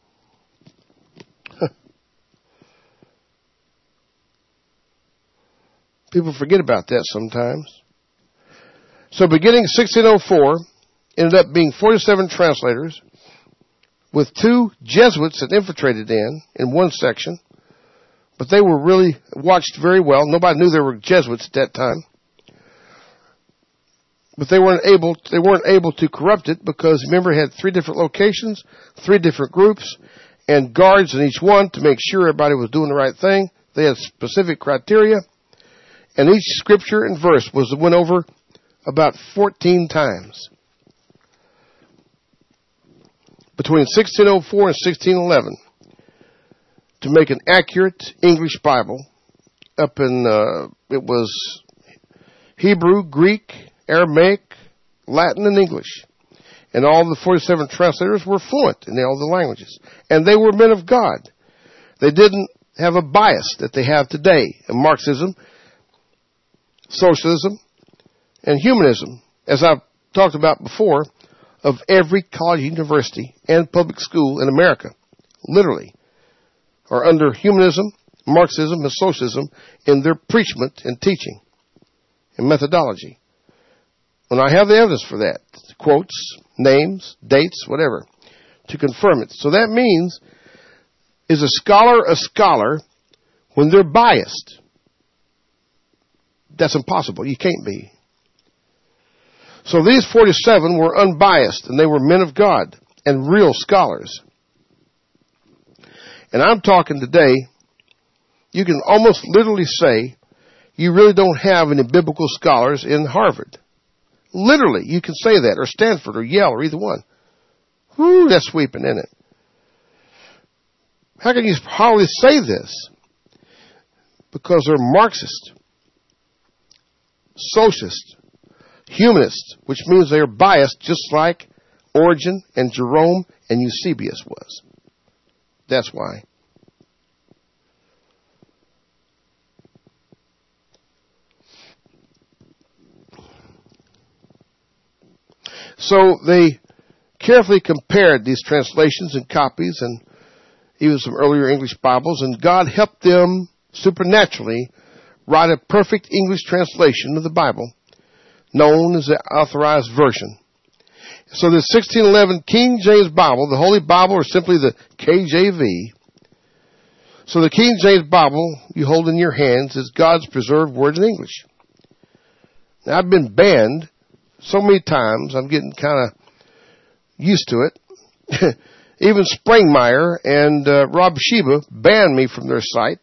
People forget about that sometimes. So beginning 1604, ended up being 47 translators with 2 Jesuits that infiltrated in one section. But they were really watched very well. Nobody knew they were Jesuits at that time. But they weren't able to corrupt it because, remember, it had 3 different locations, 3 different groups, and guards in each one to make sure everybody was doing the right thing. They had specific criteria. And each scripture and verse went over about 14 times. Between 1604 and 1611, to make an accurate English Bible, up in, it was Hebrew, Greek, Aramaic, Latin, and English. And all the 47 translators were fluent in all the languages. And they were men of God. They didn't have a bias that they have today in Marxism, socialism, and humanism, as I've talked about before, of every college, university, and public school in America, literally, are under humanism, Marxism, and socialism in their preachment and teaching and methodology. When I have the evidence for that, quotes, names, dates, whatever, to confirm it. So that means, is a scholar when they're biased? That's impossible. You can't be. So these 47 were unbiased, and they were men of God and real scholars. And I'm talking today, you can almost literally say you really don't have any biblical scholars in Harvard. Literally, you can say that, or Stanford, or Yale, or either one. Whoo, that's sweeping, isn't it? How can you hardly say this? Because they're Marxist, socialist, humanist, which means they are biased just like Origen and Jerome and Eusebius was. That's why. So they carefully compared these translations and copies and even some earlier English Bibles, and God helped them supernaturally write a perfect English translation of the Bible, known as the Authorized Version. So the 1611 King James Bible, the Holy Bible, or simply the KJV. So the King James Bible you hold in your hands is God's preserved word in English. Now, I've been banned so many times, I'm getting kind of used to it. Even Springmeyer and Rob Sheba banned me from their site.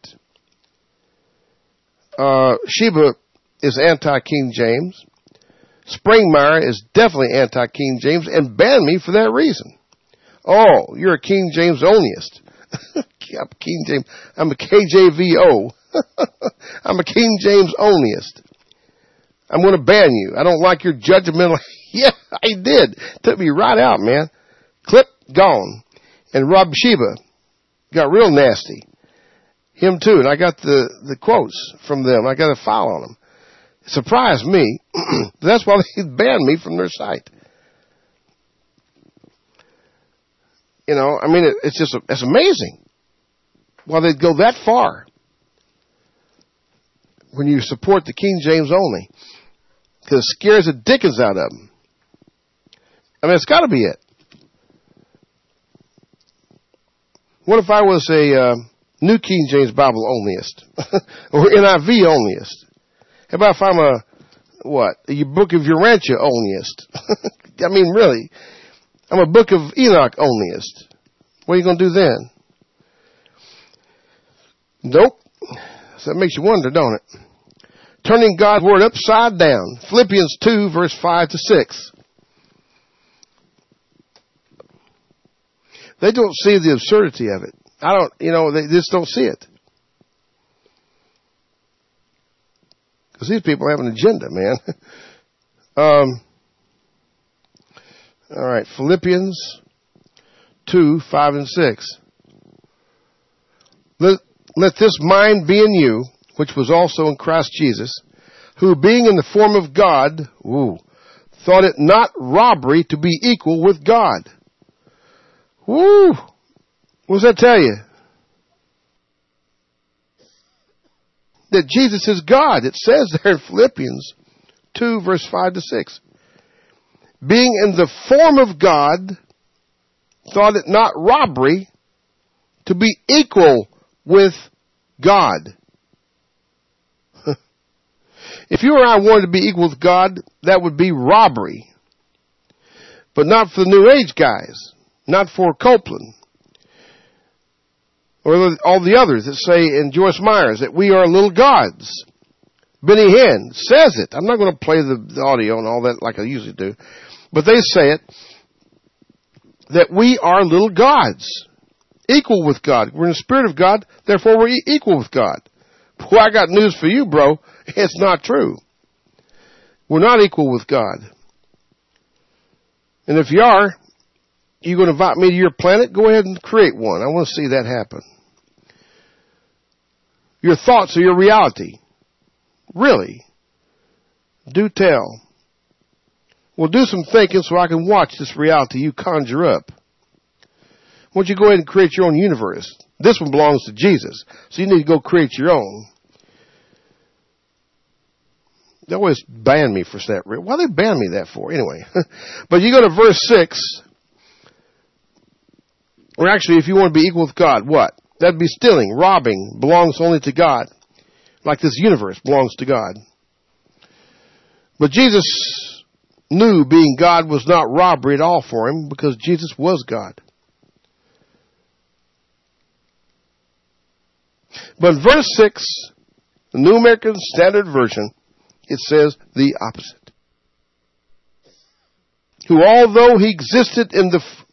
Sheba is anti-King James. Springmeyer is definitely anti-King James and banned me for that reason. Oh, you're a King James onlyist. I'm King James. I'm a KJVO. I'm a King James onlyist. I'm going to ban you. I don't like your judgmental. Yeah, I did. Took me right out, man. Clip, gone. And Rob Sheba got real nasty. Him too. And I got the quotes from them. I got a file on them. It surprised me. That's why they banned me from their site. You know, I mean, it's amazing why they'd go that far when you support the King James only. Because it scares the dickens out of them. I mean, it's got to be it. What if I was a New King James Bible onlyist? Or NIV onlyist? How about if I'm a Book of Urantia onlyist? I mean, really. I'm a Book of Enoch onlyist. What are you going to do then? Nope. So that makes you wonder, don't it? Turning God's Word upside down. Philippians 2, verse 5 to 6. They don't see the absurdity of it. They just don't see it. Because these people have an agenda, man. All right, Philippians 2, 5 and 6. Let this mind be in you, which was also in Christ Jesus, who being in the form of God, thought it not robbery to be equal with God. Woo! What does that tell you? That Jesus is God. It says there in Philippians 2, verse 5 to 6. Being in the form of God, thought it not robbery to be equal with God. If you or I wanted to be equal with God, that would be robbery. But not for the New Age guys. Not for Copeland. Or all the others that say in Joyce Myers that we are little gods. Benny Hinn says it. I'm not going to play the audio and all that like I usually do. But they say it. That we are little gods. Equal with God. We're in the Spirit of God. Therefore we're equal with God. Boy, I got news for you, bro. It's not true. We're not equal with God. And if you are, you're going to invite me to your planet? Go ahead and create one. I want to see that happen. Your thoughts are your reality. Really. Do tell. Well, do some thinking so I can watch this reality you conjure up. Why don't you go ahead and create your own universe? This one belongs to Jesus, so you need to go create your own. They always ban me for that. Why they ban me that for? Anyway. But you go to verse 6. Or actually, if you want to be equal with God, what? That'd be stealing, robbing, belongs only to God. Like this universe belongs to God. But Jesus knew being God was not robbery at all for him because Jesus was God. But in verse 6, the New American Standard Version, it says the opposite. Who although he existed in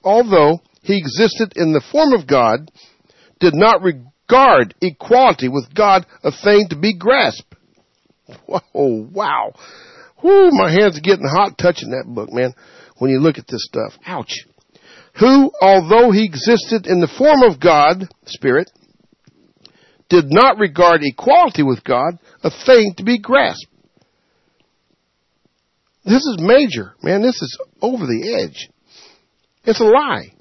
the form of God, did not regard equality with God a thing to be grasped. Whoa, wow. Whoo, my hands are getting hot touching that book, man, when you look at this stuff. Ouch. Who, although he existed in the form of God, Spirit, did not regard equality with God a thing to be grasped. This is major, man. This is over the edge. It's a lie.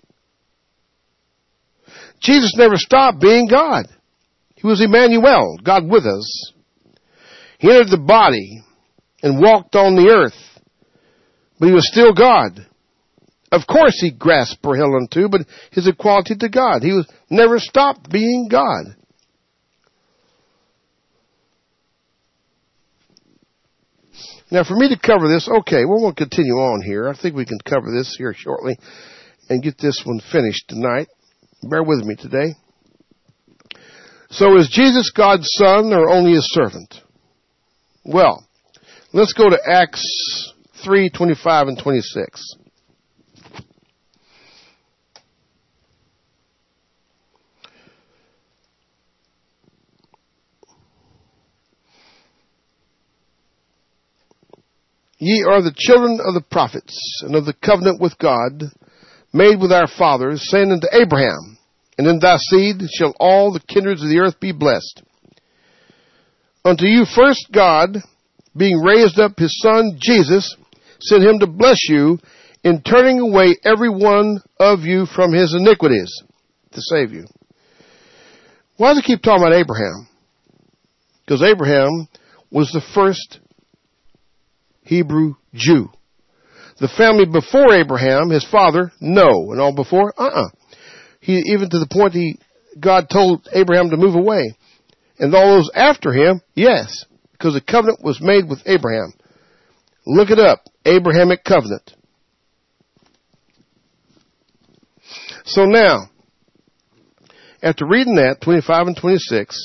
Jesus never stopped being God. He was Emmanuel, God with us. He entered the body and walked on the earth, but he was still God. Of course he grasped or held unto, but his equality to God. He was never stopped being God. Now, for me to cover this, okay, we're going to continue on here. I think we can cover this here shortly and get this one finished tonight. Bear with me today. So, is Jesus God's Son or only His servant? Well, let's go to Acts 3:25 and 26. Ye are the children of the prophets, and of the covenant with God, made with our fathers, saying unto Abraham, and in thy seed shall all the kindreds of the earth be blessed. Unto you first God, being raised up his son Jesus, sent him to bless you in turning away every one of you from his iniquities to save you. Why does it keep talking about Abraham? Because Abraham was the first Hebrew Jew. The family before Abraham, his father, no. And all before, even to the point God told Abraham to move away. And all those after him, yes. Because the covenant was made with Abraham. Look it up. Abrahamic covenant. So now, after reading that, 25 and 26,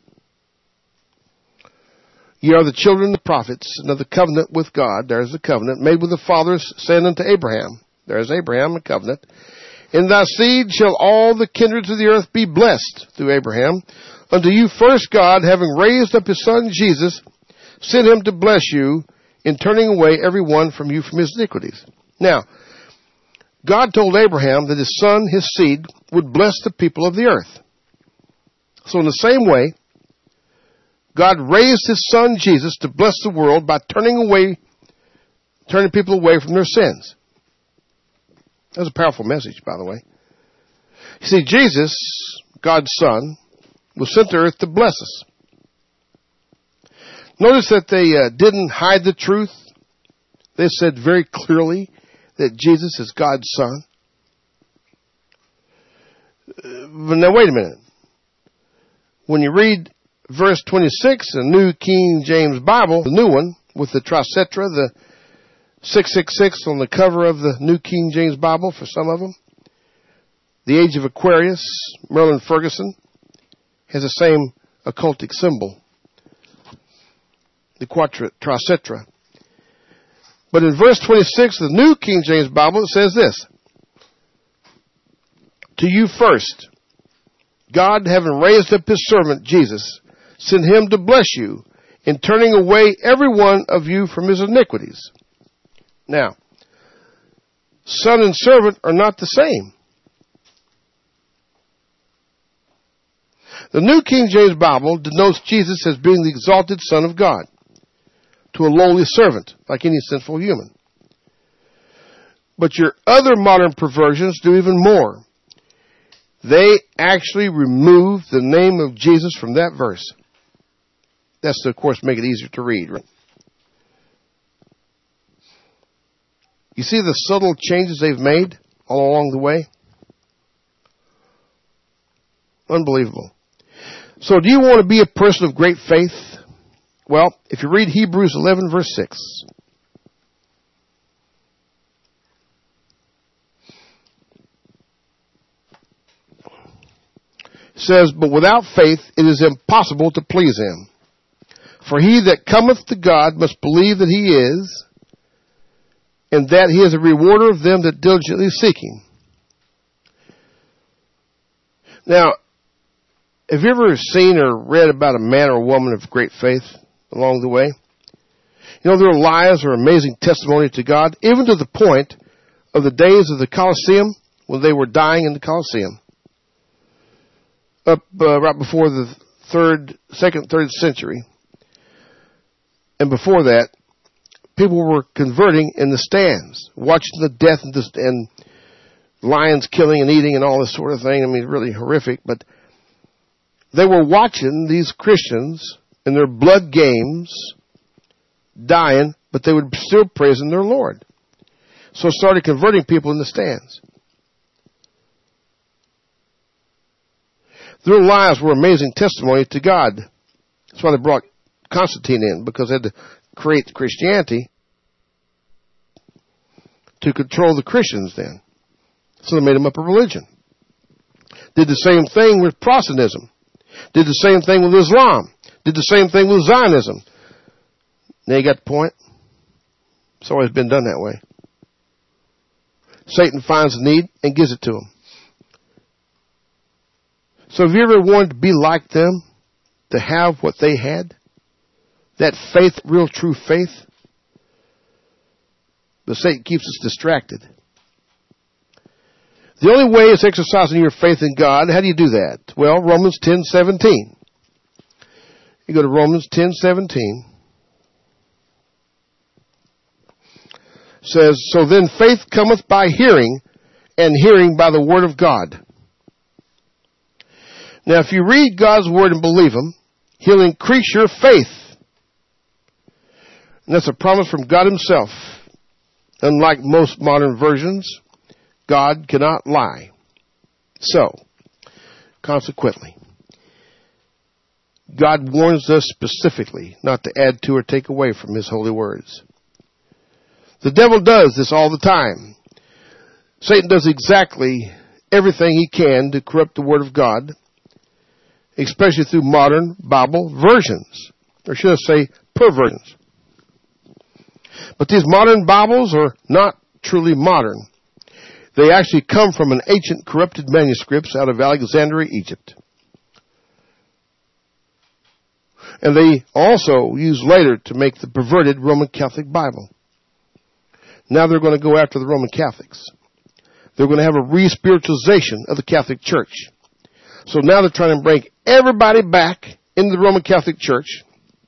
ye are the children of the prophets, and of the covenant with God. There's the covenant, made with the fathers, saying unto Abraham. There's Abraham, a covenant. In thy seed shall all the kindreds of the earth be blessed, through Abraham. Unto you first God, having raised up his son Jesus, sent him to bless you, in turning away every one from you from his iniquities. Now, God told Abraham that his son, his seed, would bless the people of the earth. So in the same way, God raised his son Jesus to bless the world by turning people away from their sins. That's a powerful message, by the way. You see, Jesus, God's son, was sent to earth to bless us. Notice that they didn't hide the truth. They said very clearly that Jesus is God's son. But now wait a minute. When you read verse 26, the New King James Bible, the new one, with the tricetra, the 666 on the cover of the New King James Bible for some of them, the Age of Aquarius, Merlin Ferguson, has the same occultic symbol, the tricetra. But in verse 26 of the New King James Bible, it says this: to you first, God, having raised up his servant Jesus, sent him to bless you, in turning away every one of you from his iniquities. Now, son and servant are not the same. The New King James Bible denotes Jesus as being the exalted Son of God to a lowly servant, like any sinful human. But your other modern perversions do even more. They actually remove the name of Jesus from that verse. That's to, of course, make it easier to read. Right? You see the subtle changes they've made all along the way? Unbelievable. So do you want to be a person of great faith? Well, if you read Hebrews 11, verse 6. It says, but without faith it is impossible to please him. For he that cometh to God must believe that he is, and that he is a rewarder of them that diligently seek him. Now, have you ever seen or read about a man or a woman of great faith along the way? You know, their lives are amazing testimony to God, even to the point of the days of the Colosseum, when they were dying in the Colosseum. Up right before the second, third century. And before that, people were converting in the stands, watching the death and lions killing and eating and all this sort of thing. I mean, really horrific. But they were watching these Christians in their blood games dying, but they would still praising their Lord. So it started converting people in the stands. Their lives were amazing testimony to God. That's why they brought Constantine in, because they had to create Christianity to control the Christians then. So they made them up a religion. Did the same thing with Protestantism. Did the same thing with Islam. Did the same thing with Zionism. Now you got the point? It's always been done that way. Satan finds a need and gives it to him. So have you ever wanted to be like them? To have what they had? That faith, real true faith? But Satan keeps us distracted. The only way is exercising your faith in God. How do you do that? Well, Romans 10:17. You go to Romans 10:17. says, so then faith cometh by hearing, and hearing by the word of God. Now, if you read God's word and believe Him, He'll increase your faith. And that's a promise from God Himself. Unlike most modern versions, God cannot lie. So, consequently, God warns us specifically not to add to or take away from His holy words. The devil does this all the time. Satan does exactly everything he can to corrupt the Word of God, especially through modern Bible versions, or should I say perversions. But these modern Bibles are not truly modern. They actually come from an ancient corrupted manuscripts out of Alexandria, Egypt. And they also used later to make the perverted Roman Catholic Bible. Now they're going to go after the Roman Catholics. They're going to have a re-spiritualization of the Catholic Church. So now they're trying to bring everybody back into the Roman Catholic Church.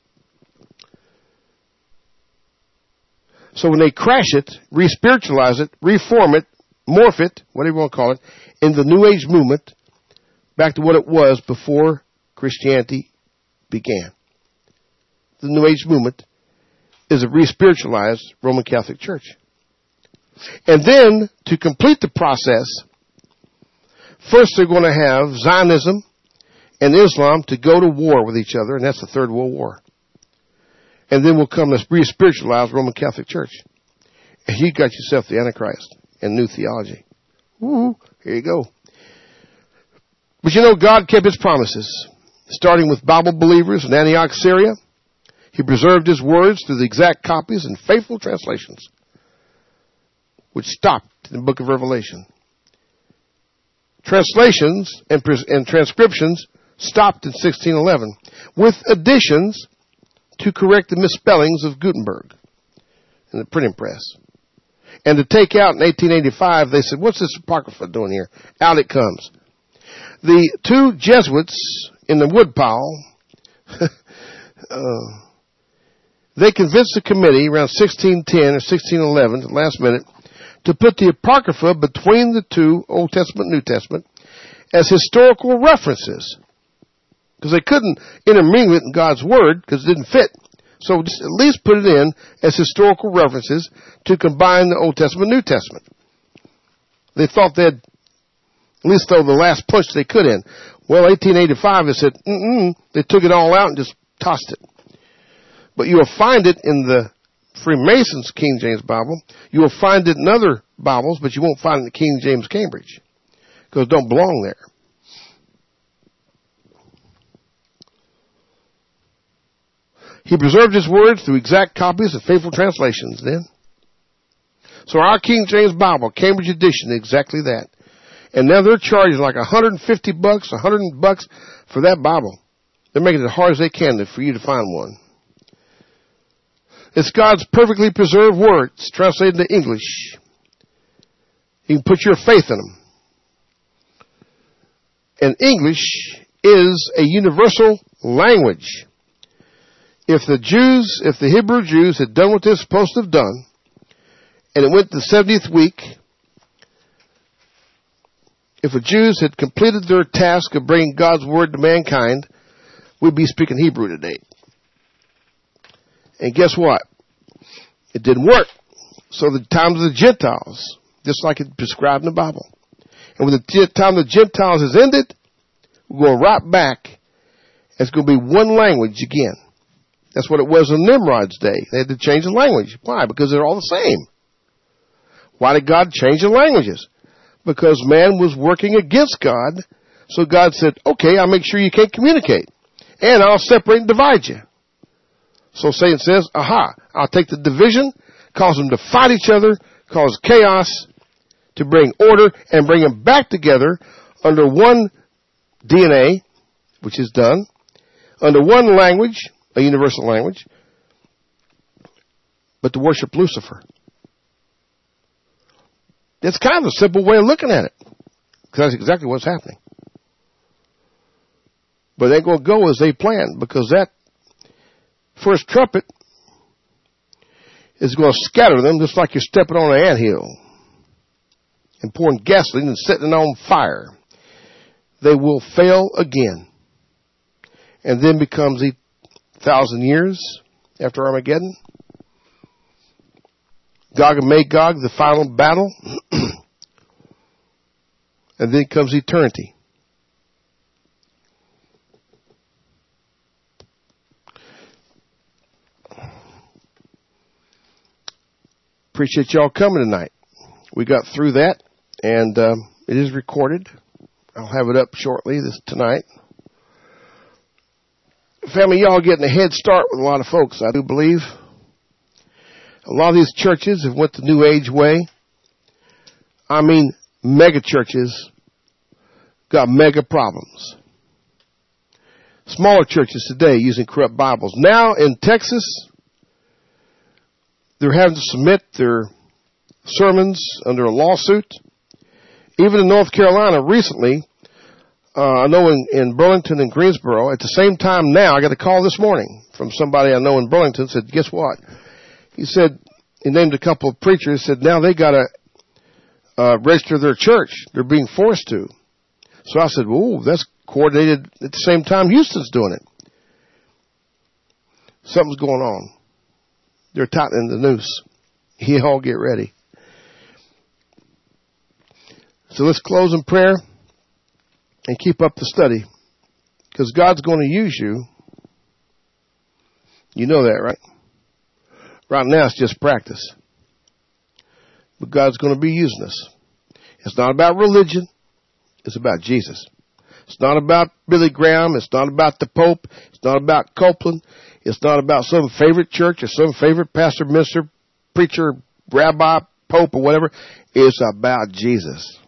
So when they crash it, re-spiritualize it, reform it, morph it, whatever you want to call it, in the New Age movement, back to what it was before Christianity began. The New Age movement is a re-spiritualized Roman Catholic Church. And then, to complete the process, first they're going to have Zionism and Islam to go to war with each other, and that's the Third World War. And then will come this re-spiritualized Roman Catholic Church. And you got yourself the Antichrist and new theology. Woo, here you go. But you know, God kept His promises. Starting with Bible believers in Antioch, Syria, He preserved His words through the exact copies and faithful translations, which stopped in the book of Revelation. Translations and transcriptions stopped in 1611, with additions to correct the misspellings of Gutenberg in the printing press. And to take out in 1885, they said, what's this Apocrypha doing here? Out it comes. The two Jesuits in the woodpile, they convinced the committee around 1610 or 1611, the last minute, to put the Apocrypha between the two, Old Testament and New Testament, as historical references. Because they couldn't intermingle it in God's Word, because it didn't fit. So just at least put it in as historical references to combine the Old Testament and New Testament. They thought they'd at least throw the last punch they could in. Well, 1885, they said, they took it all out and just tossed it. But you'll find it in the Freemasons' King James Bible. You will find it in other Bibles, but you won't find it in the King James Cambridge, because it don't belong there. He preserved His words through exact copies and faithful translations then. So our King James Bible, Cambridge edition, exactly that. And now they're charging like $150, $100 for that Bible. They're making it as hard as they can for you to find one. It's God's perfectly preserved words, translated into English. You can put your faith in them. And English is a universal language. If the Hebrew Jews had done what they're supposed to have done, and it went the 70th week, if the Jews had completed their task of bringing God's word to mankind, we'd be speaking Hebrew today. And guess what? It didn't work. So the times of the Gentiles, just like it's prescribed in the Bible. And when the time the Gentiles has ended, we're going right back. It's going to be one language again. That's what it was in Nimrod's day. They had to change the language. Why? Because they're all the same. Why did God change the languages? Because man was working against God. So God said, okay, I'll make sure you can't communicate. And I'll separate and divide you. So Satan says, aha, I'll take the division, cause them to fight each other, cause chaos, to bring order, and bring them back together under one DNA, which is done, under one language, a universal language, but to worship Lucifer. It's kind of a simple way of looking at it, because that's exactly what's happening. But they're going to go as they planned, because that first trumpet is going to scatter them just like you're stepping on an anthill and pouring gasoline and setting it on fire. They will fail again. And then becomes 1,000 years after Armageddon. Gog and Magog, the final battle. And then comes eternity. Appreciate y'all coming tonight. We got through that, and it is recorded. I'll have it up shortly tonight. Family, y'all getting a head start with a lot of folks, I do believe. A lot of these churches have went the New Age way. I mean, mega churches got mega problems. Smaller churches today using corrupt Bibles. Now in Texas, they're having to submit their sermons under a lawsuit. Even in North Carolina recently, I know in Burlington and Greensboro, at the same time now, I got a call this morning from somebody I know in Burlington, said, guess what? He said, he named a couple of preachers, said now they got to register their church. They're being forced to. So I said, ooh, that's coordinated at the same time Houston's doing it. Something's going on. They're tightening the noose. You all get ready. So let's close in prayer and keep up the study. Because God's going to use you. You know that, right? Right now it's just practice. But God's going to be using us. It's not about religion. It's about Jesus. It's not about Billy Graham. It's not about the Pope. It's not about Copeland. It's not about some favorite church or some favorite pastor, minister, preacher, rabbi, pope, or whatever. It's about Jesus.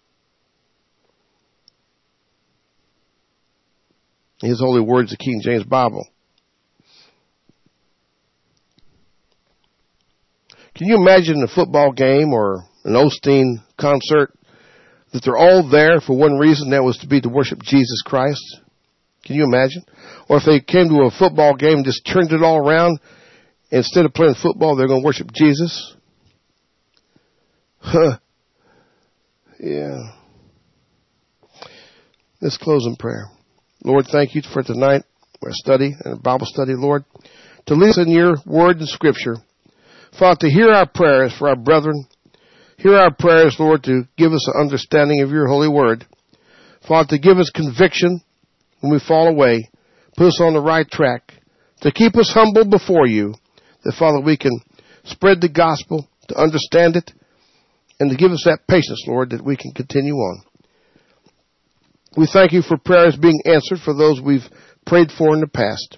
His holy words, the King James Bible. Can you imagine a football game or an Osteen concert that they're all there for one reason, that was to be to worship Jesus Christ? Can you imagine? Or if they came to a football game and just turned it all around, instead of playing football, they're going to worship Jesus? Huh. Yeah. Let's close in prayer. Lord, thank you for tonight, our study and Bible study, Lord, to lead us in your word and scripture. Father, to hear our prayers for our brethren. Hear our prayers, Lord, to give us an understanding of your holy word. Father, to give us conviction when we fall away. Put us on the right track. To keep us humble before you. That, Father, we can spread the gospel, to understand it, and to give us that patience, Lord, that we can continue on. We thank you for prayers being answered for those we've prayed for in the past.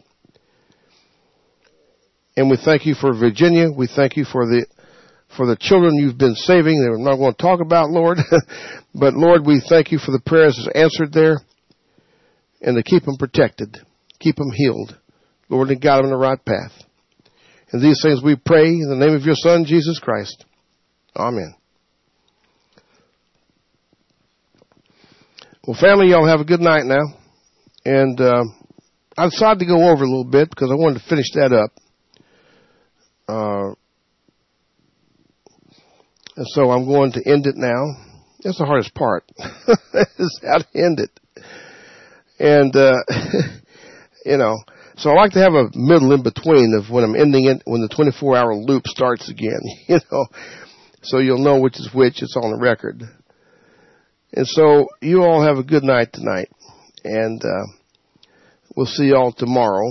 And we thank you for Virginia. We thank you for the children you've been saving that we're not going to talk about, Lord. But, Lord, we thank you for the prayers answered there and to keep them protected, keep them healed, Lord, and guide them in the right path. And these things we pray in the name of your Son, Jesus Christ. Amen. Well, family, y'all have a good night now. And I decided to go over a little bit because I wanted to finish that up. And so I'm going to end it now. That's the hardest part, is how to end it. And, so I like to have a middle in between of when I'm ending it, when the 24-hour loop starts again, so you'll know which is which. It's on the record. And so you all have a good night tonight. And we'll see you all tomorrow,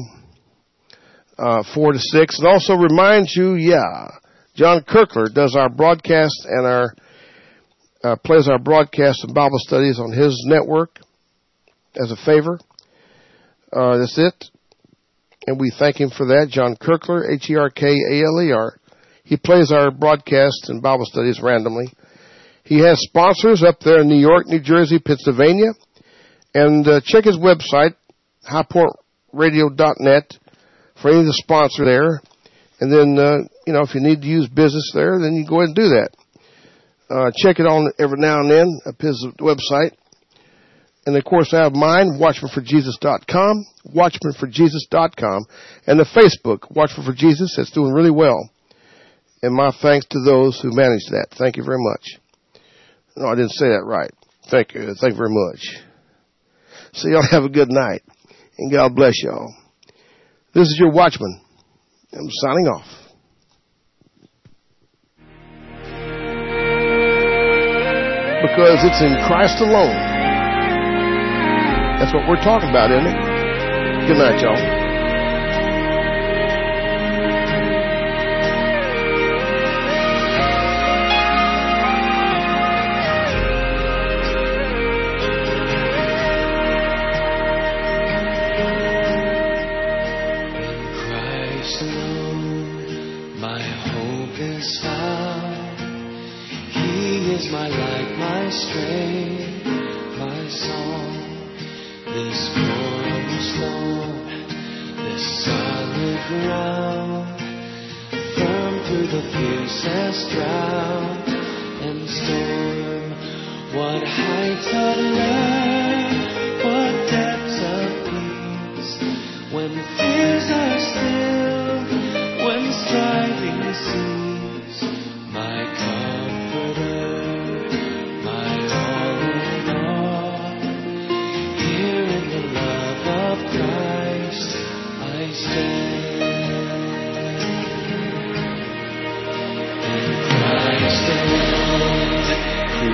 4 to 6. And also remind you, John Kirkler does our broadcast and plays our broadcast and Bible studies on his network as a favor. That's it. And we thank him for that. John Kirkler, Herkaleer. He plays our broadcasts and Bible studies randomly. He has sponsors up there in New York, New Jersey, Pennsylvania. And check his website, highportradio.net, for any of the sponsor there. And then, if you need to use business there, then you go ahead and do that. Check it on every now and then up his website. And, of course, I have mine, watchmanforjesus.com, watchmanforjesus.com, and the Facebook, Watchman for Jesus, that's doing really well. and my thanks to those who managed that. Thank you very much. No, I didn't say that right. Thank you. Thank you very much. So y'all have a good night, and God bless y'all. This is your Watchman. I'm signing off. Because it's in Christ alone. That's what we're talking about, isn't it? Good night, y'all.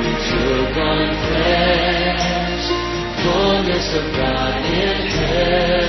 Of God in heaven.